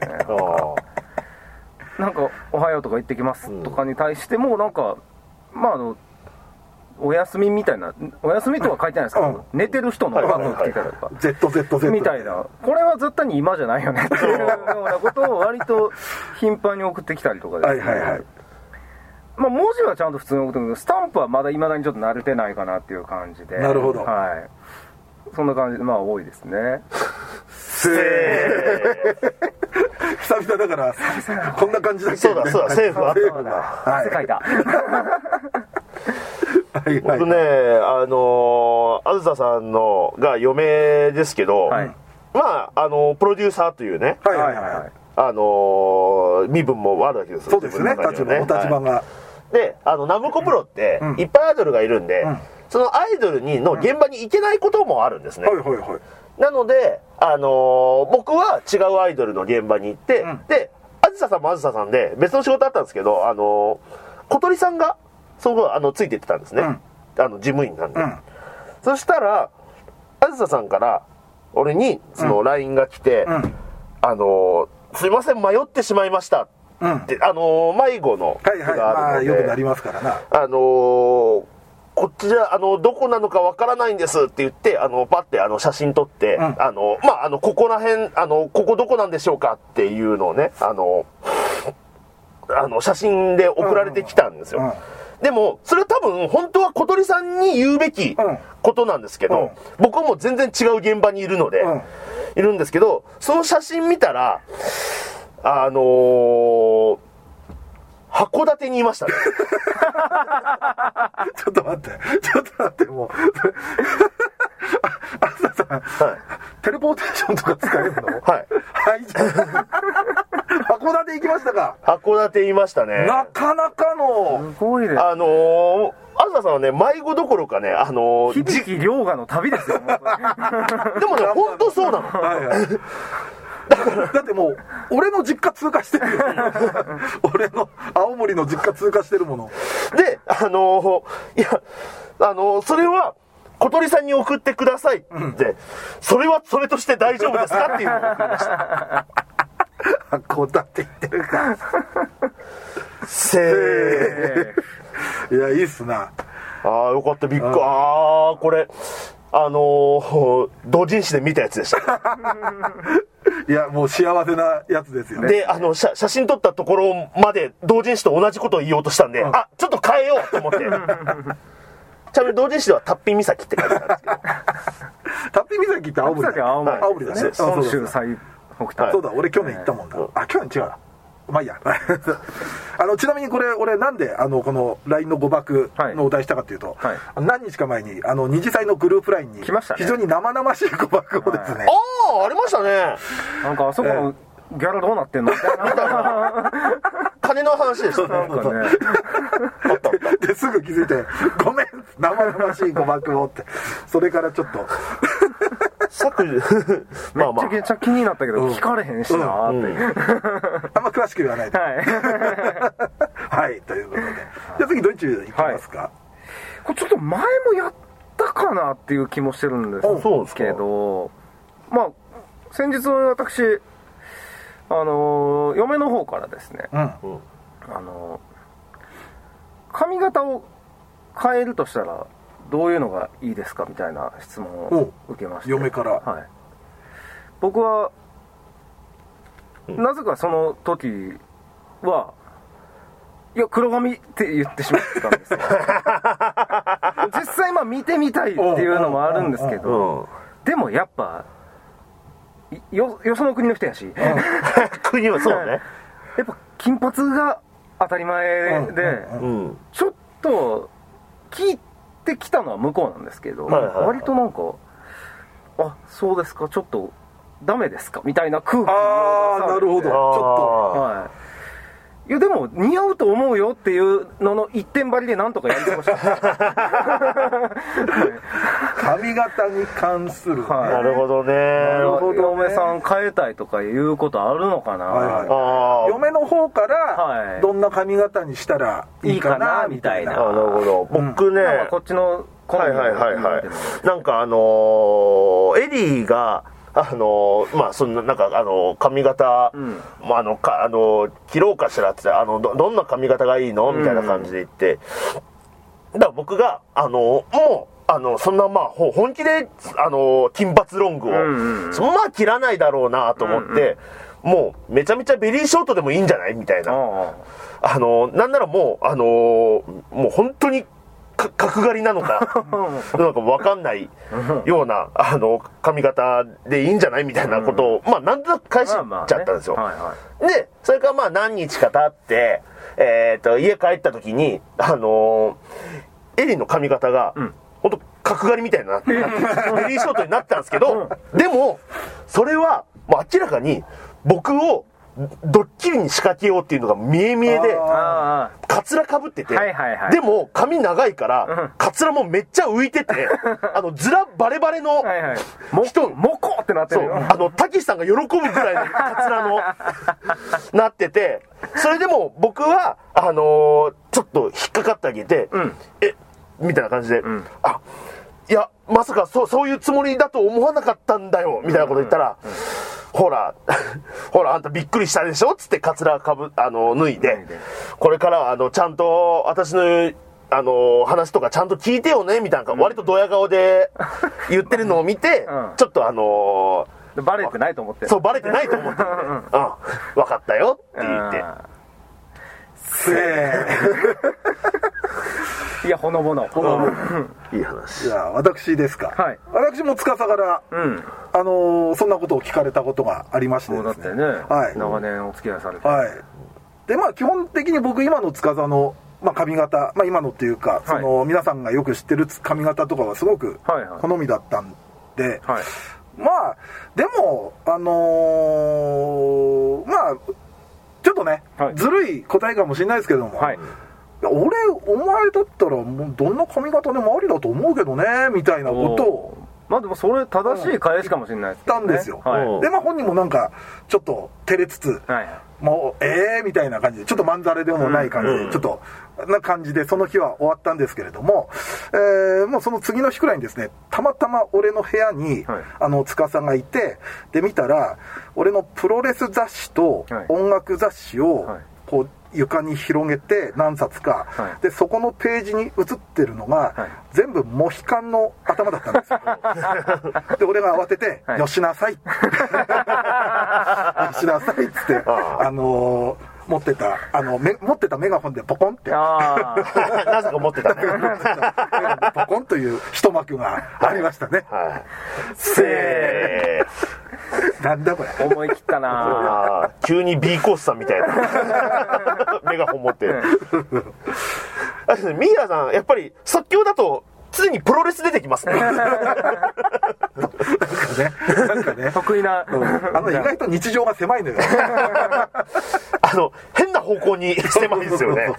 なんかおはようとか行ってきますとかに対してもなんかまああの。お休みみたいなお休みとは書いてないですけど、うん、寝てる人の番号つけたりとかゼットゼットゼットみたいなこれは絶対に今じゃないよねっていうようなことを割と頻繁に送ってきたりとかですねはいはい、はいまあ、文字はちゃんと普通に送ってくるけどスタンプはまだ未だにちょっと慣れてないかなっていう感じでなるほど、 はい、そんな感じでまあ多いですねせー久々だからこんな感じだっけ、 そうだそうだセーフあったんだ汗かいたはいはい、僕ねあのあずささんのが嫁ですけど、はい、まああのプロデューサーというね、はいはいはい、あの身分もあるわけですそうですね立場お立場が、はい、 であのナムコプロっていっぱいアイドルがいるんで、うん、そのアイドルにの現場に行けないこともあるんですね、うん、はいはいはいなのであの僕は違うアイドルの現場に行って、うん、であずささんもあずささんで別の仕事あったんですけどあの小鳥さんがそうあのついていってたんですね、うん、あの事務員なんで、うん、そしたらあずささんから俺にその ライン が来て、うん、あのすいません迷ってしまいましたって、うん、あの迷子のはいはいまあよくなりますからなあのこっちじゃあのどこなのかわからないんですって言ってあのパッてあの写真撮って、うん、あのまああのここら辺あのここどこなんでしょうかっていうのをねあのあの写真で送られてきたんですよ、うんうんでもそれは多分本当は小鳥さんに言うべきことなんですけど、うん、僕はもう全然違う現場にいるので、うん、いるんですけどその写真見たらあのー、函館にいましたねちょっと待ってちょっと待ってもうあずささん、はい、テレポーテーションとか使えるのはいはい函館行きましたか函館いましたねなかなかのすごいですあのー、あずささんはね迷子どころかねあのー、響遼河の旅ですよでもね本当そうなのはいはいだからだってもう俺の実家通過してるよ俺の青森の実家通過してるものであのー、いやあのー、それは小鳥さんに送ってくださいって、うん、それはそれとして大丈夫ですかっていうのを送りましたこうだって言ってるかせーいやいいっすなああよかったびっくりああこれあのー、同人誌で見たやつでしたいやもう幸せなやつですよねであの 写, 写真撮ったところまで同人誌と同じことを言おうとしたんで、うん、あちょっと変えようと思ってちなみに同人誌ではタッピ岬って書いてあるんですけどタッピ岬って青森だ青森青森だね本州最北端そうだ俺去年行ったもんな、はい、あ去年違うなまあいいやあのちなみにこれ俺なんであのこの ライン の誤爆のお題したかっていうと、はいはい、何日か前にあの二次祭のグループ ライン に非常に生々しい誤爆をですね、はい、 ああありましたねなんかあそこのギャラどうなってんのみたいな金の話ですよねなんかねですぐ気づいてごめん生々しい誤爆をってそれからちょっと削除まあまあめっちゃ気になったけど、うん、聞かれへんしなーって、うんうん、 あんま詳しく言わないではいはいということでじゃあ次どっち行きますか、はい、 これちょっと前もやったかなっていう気もしてるんですけどまあ先日私あの嫁の方からですね、うん、あの髪型を変えるとしたらどういうのがいいですかみたいな質問を受けまして嫁から、 はい、僕は、うん、なぜかその時はいや黒髪って言ってしまったんですよ実際まあ見てみたいっていうのもあるんですけどでもやっぱ よ, よその国の人やし国はそうねやっぱ金髪が当たり前で、うんうん、ちょっと聞いてきたのは向こうなんですけど、はいはいはい、割となんかあそうですかちょっとダメですかみたいな空気を出されてああなるほどちょっとはいいやでも似合うと思うよっていうのの一点張りでなんとかやりてました髪型に関する、ねはい、なるほどねなるほど、嫁さん変えたいとかいうことあるのかな、はいはい、 あ嫁の方からどんな髪型にしたらいいかなみたいな、 はい、いいかなみたいなあなるほど僕ね、うん、 こっちのはいはいはいはいなんかあのー、エリーがあのまあそんななんかあの髪型、うん、まああのかあの切ろうかしらって言ってあの ど, どんな髪型がいいのみたいな感じで言って、うん、だから僕があのもうあのそんなまあ本気であの金髪ロングを、うんうん、そんな切らないだろうなと思って、うんうん、もうめちゃめちゃベリーショートでもいいんじゃないみたいなあのなんならもうあのもう本当に角刈りなのかなんか分かんないようなあの髪型でいいんじゃないみたいなことを、うん、まあなんとなく返しちゃったんですよ、まあまあねはいはい、でそれからまあ何日か経って、えー、と家帰った時にあのー、エリの髪型が、うん、ほんと角刈りみたいになってベリーショートになったんですけど、うん、でもそれはもう明らかに僕をドッキリに仕掛けようっていうのが見え見えでカツラかぶってて、はいはいはい、でも髪長いからカツラもめっちゃ浮いててあのズラバレバレの人モコってなってるよあのたけしさんが喜ぶぐらいのカツラのなっててそれでも僕はあのー、ちょっと引っかかってあげて、うん、えみたいな感じで、うん、あいやまさか そ, そういうつもりだと思わなかったんだよみたいなこと言ったら、うんうんうんほらほらあんたびっくりしたでしょつってカツラかぶあの脱いでこれからはあのちゃんと私のあの話とかちゃんと聞いてよねみたいな割とドヤ顔で言ってるのを見て、うん、ちょっとあのー、バレてないと思ってそうバレてないと思ってるんで、うん、分かったよって言ってせーいやほのぼのほのぼのいい話いや私ですか、はい、私も司から、うん、あのー、そんなことを聞かれたことがありましてですね、 そうだってね、はい、長年お付き合いされて、 はい、でまあ基本的に僕今の司の、まあ、髪型、まあ、今のっていうか、はい、その皆さんがよく知ってる髪型とかはすごく好みだったんで、はいはい、まあでもあのー、まあちょっとね、はい、ずるい答えかもしれないですけども、はい俺お前だったらもうどんな髪型でもありだと思うけどねみたいなことをまあでもそれ正しい返しかもしれないですねたんですよ、はい、でまあ本人もなんかちょっと照れつつ、はい、 もうえーみたいな感じでちょっとまんざれでもない感じで、うん、ちょっとな感じでその日は終わったんですけれども、えー、もうその次の日くらいにですね、たまたま俺の部屋に、はい、あの司がいて、で見たら俺のプロレス雑誌と音楽雑誌をこう床に広げて何冊か、はい、でそこのページに写ってるのが、はい、全部モヒカンの頭だったんですよで俺が慌てて、はい、よしなさいよしなさいっつってあのー持ってたあのめ持ってたメガホンでポコンってあなぜか持ってたねポコンという一幕がありましたね、はい、 せーなんだこれ思い切ったな急に B コースさんみたいなメガホン持ってミイラさんやっぱり即興だと常にプロレス出てきますねなんかねなんかね得意な、 うん、あの意外と日常が狭いのよあの変な方向に狭いですよね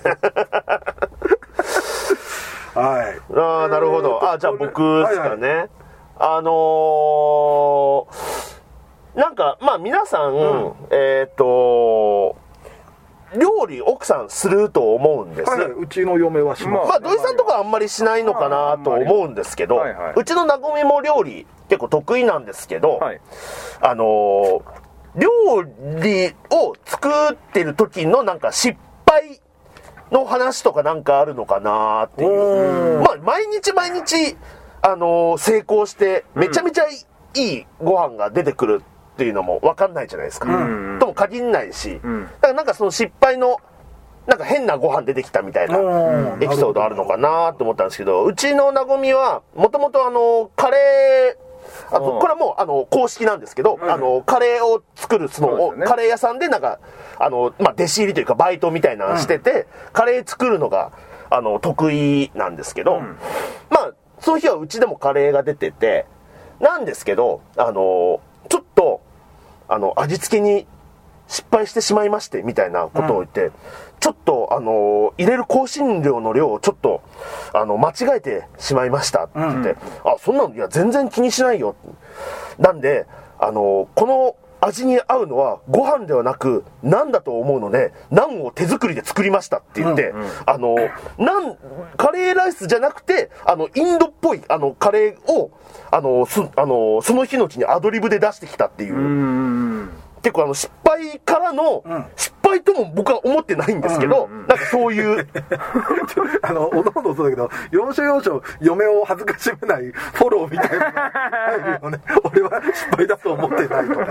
はいああなるほどあじゃあ僕ですかね、はいはい、あのー、なんかまあ皆さん、うん、えっ、ー、と料理奥さんすると思うんです、はい、 うちの嫁はします、 まあ土井さんとかあんまりしないのかなと思うんですけど、はいはい、うちのなごみも料理結構得意なんですけど、はい、あのー、料理を作ってる時のなんか失敗の話とかなんかあるのかなっていうまあ毎日毎日、あのー、成功してめちゃめちゃいいご飯が出てくるっていうのも分かんないじゃないですか、うん、とも限んないし、うん、だからなんかその失敗のなんか変なご飯出てきたみたいなエピソードあるのかなと思ったんですけど、うちのなごみはもともとあのカレーあとこれはもうあの公式なんですけど、うん、あのカレーを作るそのそ、ね、カレー屋さんでなんかあの、まあ、弟子入りというかバイトみたいなのしてて、うん、カレー作るのがあの得意なんですけど、うん、まあその日はうちでもカレーが出ててなんですけどあのちょっとあの味付けに失敗してしまいましてみたいなことを言って、うん、ちょっとあの入れる香辛料の量をちょっとあの間違えてしまいましたって言って、うん、あそんなのいや全然気にしないよなんであのこの味に合うのはご飯ではなくナンだと思うのでナンを手作りで作りましたって言って、うんうん、あのナンカレーライスじゃなくてあのインドっぽいあのカレーをあのそあのその日のうちにアドリブで出してきたっていう、うん結構あの失敗からの、うん、失敗とも僕は思ってないんですけど、うんうんうん、なんかそういうあのおのおのそうだけど要所要所嫁を恥ずかしめないフォローみたいなのが入るよね俺は失敗だと思ってないとか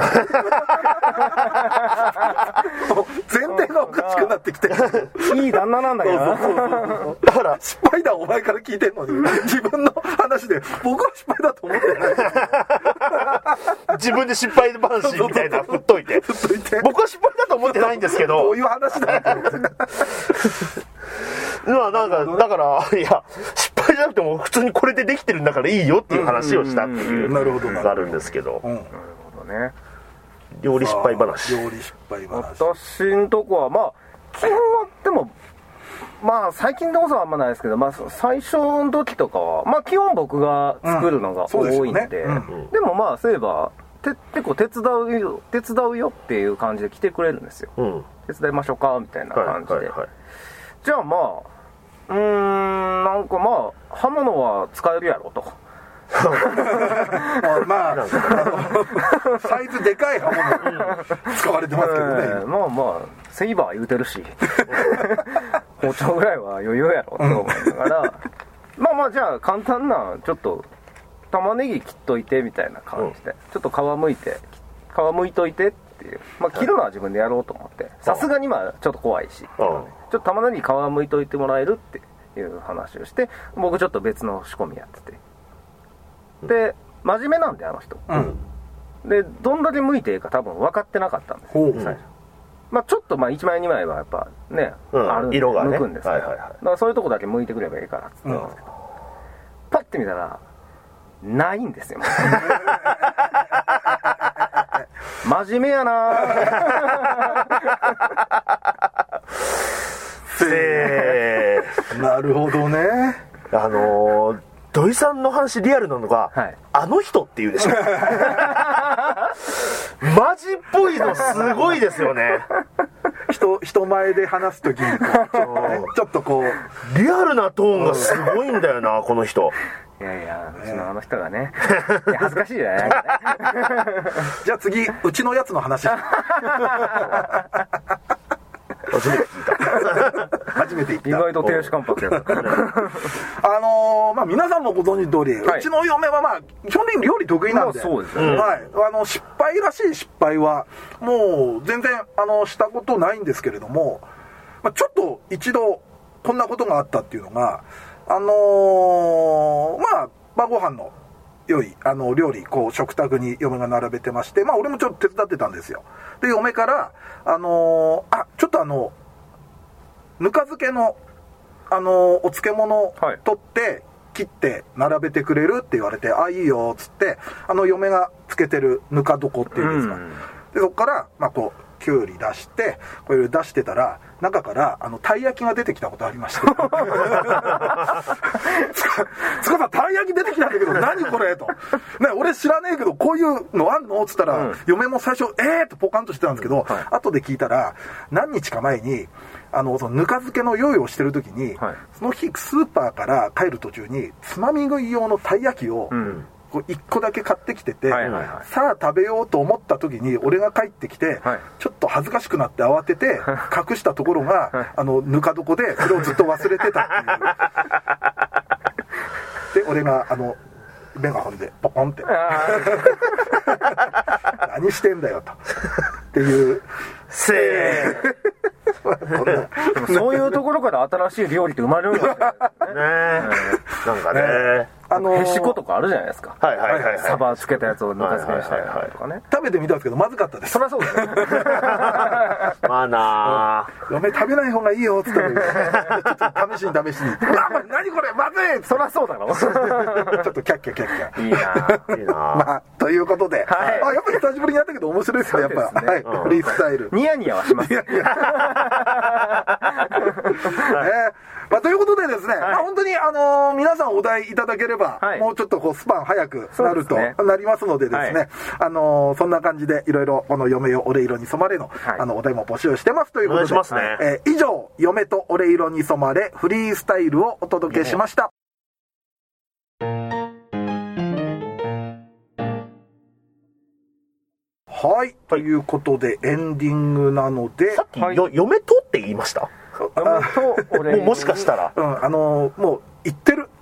前提がおかしくなってきていい旦那なんだけどなだから失敗だお前から聞いてんのに自分の話で僕は失敗だと思ってない自分で失敗話みたいな振っといて僕は失敗だと思ってないんですけどどういう話だと思ってまあなんかだからいや失敗じゃなくても普通にこれでできてるんだからいいよっていう話をしたっていうのがあるんですけど、なるほどね料理失敗話料理失敗話私んとこはまあ基本はでもまあ最近のことはあんまないですけど、まあ、最初の時とかはまあ基本僕が作るのが多いんで、うん で, ねうん、でもまあそういえばて結構手伝うよ手伝うよっていう感じで来てくれるんですよ、うん、手伝いましょうかみたいな感じで、はいはいはい、じゃあまあうーんなんかまあ刃物は使えるやろとまあサイズでかい刃物使われてますけどね、えー、 まあまあセイバー言うてるし包丁ぐらいは余裕やろと思いながらまあまあじゃあ簡単なちょっと玉ねぎ切っといてみたいな感じで、うん、ちょっと皮むいて皮むいといてっていう、まあ、切るのは自分でやろうと思ってさすがにまあちょっと怖いし、うん、ちょっと玉ねぎ皮むいといてもらえるっていう話をして僕ちょっと別の仕込みやっててで真面目なんであの人、うん、でどんだけ剥いていいか多分分かってなかったんですよ、うん、最初まあちょっとまあいちまいにまいはやっぱね、うん、あるんで色がね剥くんですけど、はいはいはい、だからそういうとこだけ剥いてくればいいからっつってたんですけど、うん、パッて見たらないんですよ真面目やなせーなるほどねあのー土井さんの話リアルなのが、はい、あの人っていうでしょマジっぽいのすごいですよね人人前で話す時にこう、ね、ちょっとこうリアルなトーンがすごいんだよなこの人。 いやいや、うちのあの人がね、恥ずかしいじゃないじゃあ次、うちのやつの話。 初めて聞いた。 初めて言った。 意外と手足関白や。 あのー、まあ皆さんもご存知の通り、はい、うちの嫁はまあ基本的に料理得意なんで、 まあ、そうですね。 はい。あの失敗らしい失敗はもう全然あのしたことないんですけれども、まあ、ちょっと一度こんなことがあったっていうのが、あのー、まあ晩ご飯の良いあの料理こう食卓に嫁が並べてまして、まあ俺もちょっと手伝ってたんですよ。で嫁からあのー、あちょっとあのぬか漬けのあのー、お漬物を取って切って並べてくれるって言われて、あいいよっつってあの嫁がつけてるぬか床っていうんですか、うん、でそこからまあこうきゅうり出してこれ出してたら中からあのたい焼きが出てきたことありましたつかさんたい焼き出てきたんだけど何これと、ね、俺知らねえけどこういうのあんのっつったら、うん、嫁も最初えーっとポカンとしてたんですけど、はい、後で聞いたら何日か前にあのそのぬか漬けの用意をしてる時に、はい、その日スーパーから帰る途中につまみ食い用のたい焼きを、うんいっこだけ買ってきてて、はいはいはい、さあ食べようと思った時に俺が帰ってきて、はい、ちょっと恥ずかしくなって慌てて隠したところが、はい、あのぬか床でそれをずっと忘れてたっていうで俺があのメガホンでポコンって何してんだよとっていうせーそういうところから新しい料理って生まれるんですよね。ねなんかね、ねあのー、へしことかあるじゃないですか。 はいはいはい、はい、 サバつけたやつをぬか漬けにしたりとかね。 食べてみたんですけどまずかったです。 そりゃそうですね。 まあなー。嫁食べない方がいいよっつったら、ちょっと試しに試しに。うわこれ何これまずい。 そりゃそうだろ。ちょっとキャッキャキャッキャ。 いいな。 いいな。まあということで、はい、あやっぱり久しぶりにやったけど面白いですねやっぱ。ね、はい、フリースタイル。 ニヤニヤはします。 えーまあ、ということでですね、はいまあ、本当に、あのー、皆さんお題いただければ、はい、もうちょっとこうスパン早くなると、ね、なりますのでですね、はいあのー、そんな感じでいろいろこの嫁よ俺色に染まれの、はい、あのお題も募集してますということで、 お願いしますねえー、以上嫁と俺色に染まれフリースタイルをお届けしました、ね、はい、ということでエンディングなのでさっき、はい、嫁とって言いました？ 嫁と俺もうもしかしたら、 うん、あのー、もう言ってる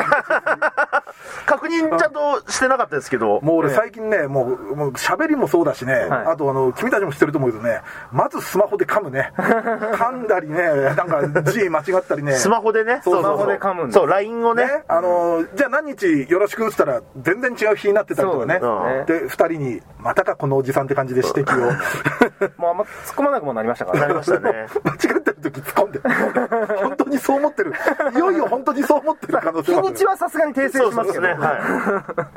確認ちゃんとしてなかったですけど、 もう俺最近ねもうもう喋りもそうだしね、はい、あとあの君たちも知ってると思うけどねまずスマホで噛むね噛んだりねなんか字間違ったりねスマホでねそうスマホで噛むんだそう ライン をね、 ねあのー、じゃあ何日よろしくっつったら全然違う日になってたりとかねで、ね、ふたりにまたかこのおじさんって感じで指摘をもうあんま突っ込まなくもなりましたからなりましたね間違ってる時突っ込んで本当にそう思ってるいよいよ本当にそう思ってる可能性は日にちはさすがに訂正しますけどね、 はい、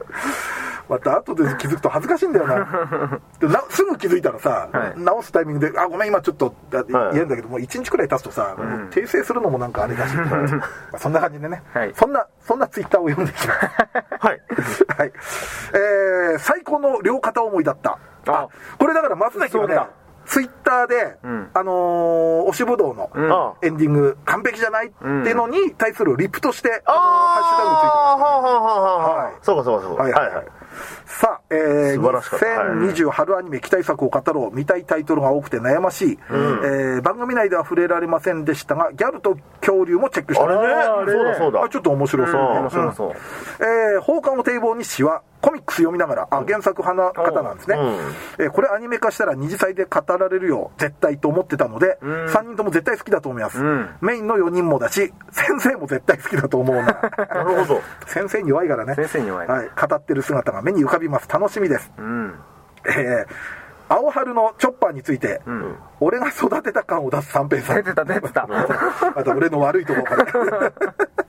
また後で気づくと恥ずかしいんだよ な, なすぐ気づいたらさ、はい、直すタイミングであごめん今ちょっと言えるんだけどもういちにちくらい経つとさ、うん、訂正するのもなんかあれだし、うん、そんな感じでね、はい、そんなそんなツイッターを読んできますはい、はいえー、最高の両片思いだった。あこれだから松崎はねツイッターで、うん、あのー、推しぶどうのエンディング、うん、完璧じゃないっていうのに対するリプとして、 あのー、 ハッシュタグついてました、ね。 はあはあはあはあ、はい、そうかそうかそうか。はいはい。はいはい、 さあ、えー、にせんにじゅう春アニメ期待作を語ろう。見たいタイトルが多くて悩ましい、うんえー。番組内では触れられませんでしたが、ギャルと恐竜もチェックしてます。 あれね、あれねそうだそうだ。 あちょっと面白そう。うん、面白そう。えー、放課後堤防日誌はコミックス読みながら、あ原作派な方なんですね、うんえー。これアニメ化したら二次祭で語られるよ、絶対と思ってたので、うん、さんにんとも絶対好きだと思います、うん。メインのよにんもだし、先生も絶対好きだと思うな。なるほど。 先生に弱いからね。 先生に弱い、 はい。語ってる姿が目に浮かびます。楽しみです。うんえー青春のチョッパーについて、うん、俺が育てた感を出す三平さん。 出てた出てた。 また俺の悪いところから。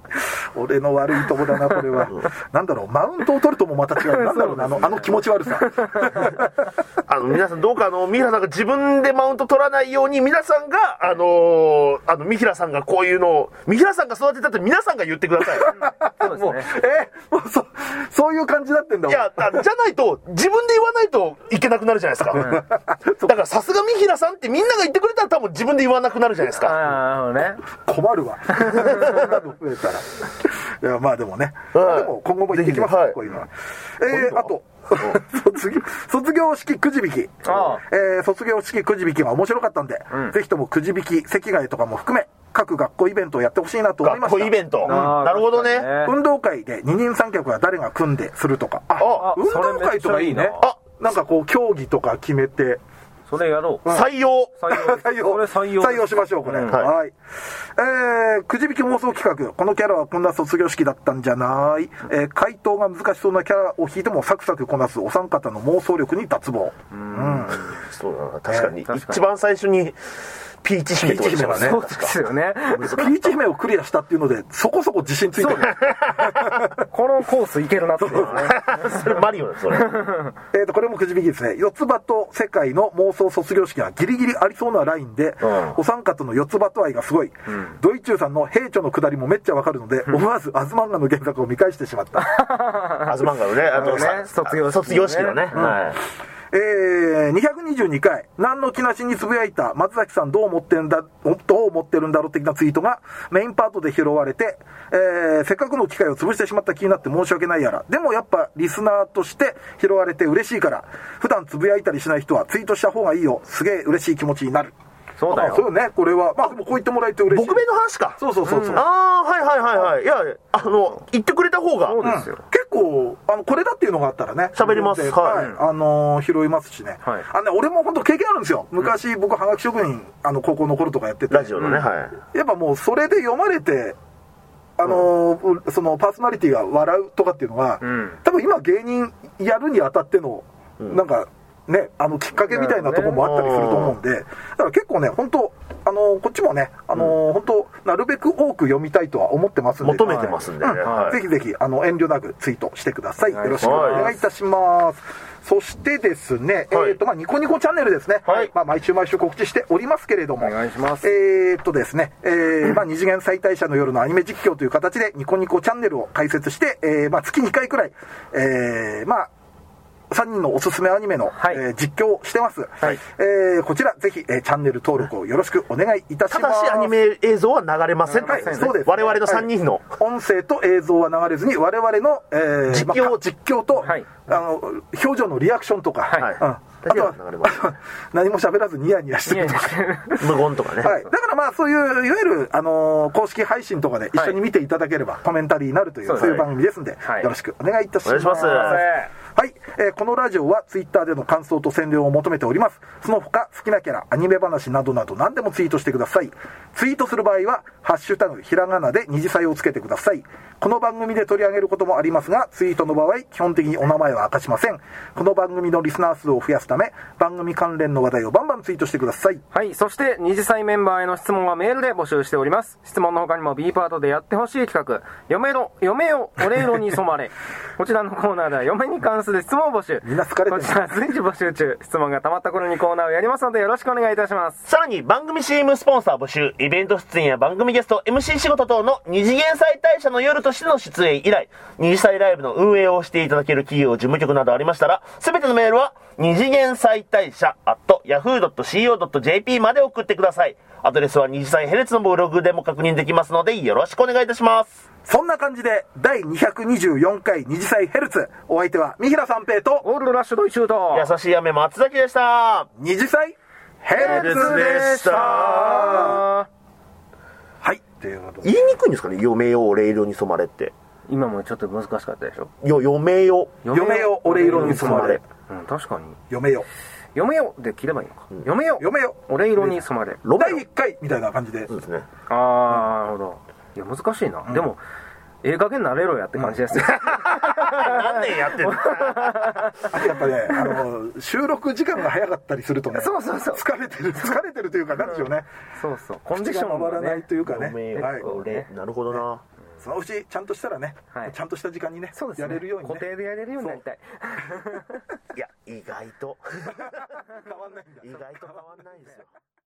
俺の悪いとこだなこれは。なんだろう、マウントを取るともまた違う。なんだろうな、あのあの気持ち悪さ。 あの皆さんどうかあの三平さんが自分でマウント取らないように、皆さんがあのー、あの三平さんがこういうのを三平さんが育てたって皆さんが言ってください。 そうですね。 もうえもうそそういう感じになってんだもん。 いやじゃないと自分で言わないといけなくなるじゃないですか。うん、だからさすが三平さんってみんなが言ってくれたら多分自分で言わなくなるじゃないですか。 ああね。 困るわ。そんなの増えたら。いやまあでもね。はい、でも今後も言ってきます。はい、こういうのは。えー、あと。卒業卒業式くじ引き、ああ、えー、卒業式くじ引きが面白かったんで、うん、ぜひともくじ引き席替えとかも含め各学校イベントをやってほしいなと思いました。 学校イベント、うん、なるほどね。 運動会で二人三脚は誰が組んでするとか、ああ運動会とかいいね。あなんかこう競技とか決めてそれやろう。 採用採用採用採用しましょうこれ、うん、はい、はい、えー、くじ引き妄想企画、このキャラはこんな卒業式だったんじゃない、えー、回答が難しそうなキャラを引いてもサクサクこなすお三方の妄想力に脱帽。うん、うん、 そうだな、確かに、えー、一番最初にピーチ姫とかね。 そうですよね。 ピーチ姫をクリアしたっていうのでそこそこ自信ついてる。 このコースいけるなっていうね。 それマリオだそれ。 えっとこれもくじ引きですね。四つ葉と世界の妄想卒業式がギリギリありそうなラインで、うん、お三方の四つ葉と愛がすごい。うん、ドイチューさんの兵長の下りもめっちゃわかるので、うん、思わずアズマンガの原作を見返してしまった。 アズマンガのね、あとね卒業式、 卒業式のね。うん、はい。 えー、にひゃくにじゅうにかい何の気なしにつぶやいた松崎さんどう思ってんだどう思ってるんだろう的なツイートがメインパートで拾われて、えー、せっかくの機会を潰してしまった気になって申し訳ないやら、でもやっぱリスナーとして拾われて嬉しいから、普段つぶやいたりしない人はツイートした方がいいよ、すげえ嬉しい気持ちになる。 そうだよ。 そうね、これはまあでもこう言ってもらえて嬉しい。 僕弁の話か。 そうそうそうそう、うん、 ああはいはいはいはい。いやあの言ってくれた方が、 そうですよ、 うん、結構あのこれだっていうのがあったらね喋ります。はい、 あのー、拾いますしね。はい、あのね俺も本当経験あるんですよ。昔、うん、僕はがき職人あの高校の頃とかやってて、 ラジオのね、うん、はい。 やっぱもうそれで読まれて。あのーうん、そのパーソナリティが笑うとかっていうのは、うん、多分今芸人やるにあたっての、うん、なんかね、あのきっかけみたいなところもあったりすると思うんで、だから結構ね本当あのー、こっちもねあのーうん、本当なるべく多く読みたいとは思ってますんで、 求めてますんで、ね、 はい、ぜひぜひあの遠慮なくツイートしてください。よろしくお願いいたします。そしてですね、はい、えっ、ー、とまあニコニコチャンネルですね。はい、まあ毎週毎週告知しておりますけれども、 お願いします。 えっ、ー、とですね、えー、まあ二次元再大社の夜のアニメ実況という形でニコニコチャンネルを開設して、えー、まあ月にかいくらい、えー、まあさんにんのおすすめアニメの、はい、えー、実況をしてます、はい、えー、こちらぜひ、えー、チャンネル登録をよろしくお願いいたします。 ただしアニメ映像は流れません、 はい、そうです、 我々のさんにんの、はい、 音声と映像は流れずに我々の、えー、 実況、 まあ、実況と、はい、あの表情のリアクションとか、はい、うん、あとは何も喋らずニヤニヤしてるとか無言とかね、 はい、だからまあそういういわゆる、あのー、公式配信とかで一緒に見ていただければ、はい、コメンタリーになるという、そういう番組ですんで、はい、よろしくお願いいたします。 お願いします。 はい、えー、このラジオはツイッターでの感想と宣伝を求めております。その他好きなキャラ、アニメ話などなど何でもツイートしてください。ツイートする場合はハッシュタグひらがなで二次祭をつけてください。この番組で取り上げることもありますが、ツイートの場合基本的にお名前は明かしません。この番組のリスナー数を増やすため番組関連の話題をバンバンツイートしてください。 はい、そして二次祭メンバーへの質問はメールで募集しております。質問の他にも B パートでやってほしい企画、嫁ろ嫁よオレイロに染まれこちらのコーナーでは嫁に関する質問を募集。 みんな疲れてる。 こちら随時募集中。質問がたまった頃にコーナーをやりますのでよろしくお願いいたします。 さらに番組 シーエム スポンサー募集、イベント出演や番組ゲスト エムシー 仕事等の二次元再大社の夜としての出演以来、二次祭ライブの運営をしていただける企業事務局などありましたら、すべてのメールは二次元再大社 アットヤフードットシーオードットジェーピー まで送ってください。アドレスは二次祭ヘルツのブログでも確認できますのでよろしくお願いいたします。 そんな感じでだいにひゃくにじゅうよんかい二次祭ヘルツ、お相手は三平三平とオールドラッシュドイシュート優しい雨松崎でした。 二次祭ヘルツでした。はい、っていうこと言いにくいんですかね、嫁よレイロに染まれって。 今もちょっと難しかったでしょ。 よ嫁よ嫁よオレ色に染まれ、 うん、確かに嫁よ嫁よで切ればいいのか、うん、嫁よ嫁よオレ色に染まれだいいっかいみたいな感じで。 そうですね。 ああ、なるほど。いや難しいな、うん、でもええ加減なれろやって感じですよ、うん、 何年やってんのあとやっぱね、あの収録時間が早かったりするとね、 そうそうそう、 疲れてる疲れてるというかなんでしょうね、 そうそう、コンディションが回らないというかね、 はい、なるほどな。 そのうちちゃんとしたらね、はい、ちゃんとした時間に ね, ねやれるように、ね、 固定でやれるようになりたいいや意外と変わんないんだ意外と変わんないですよ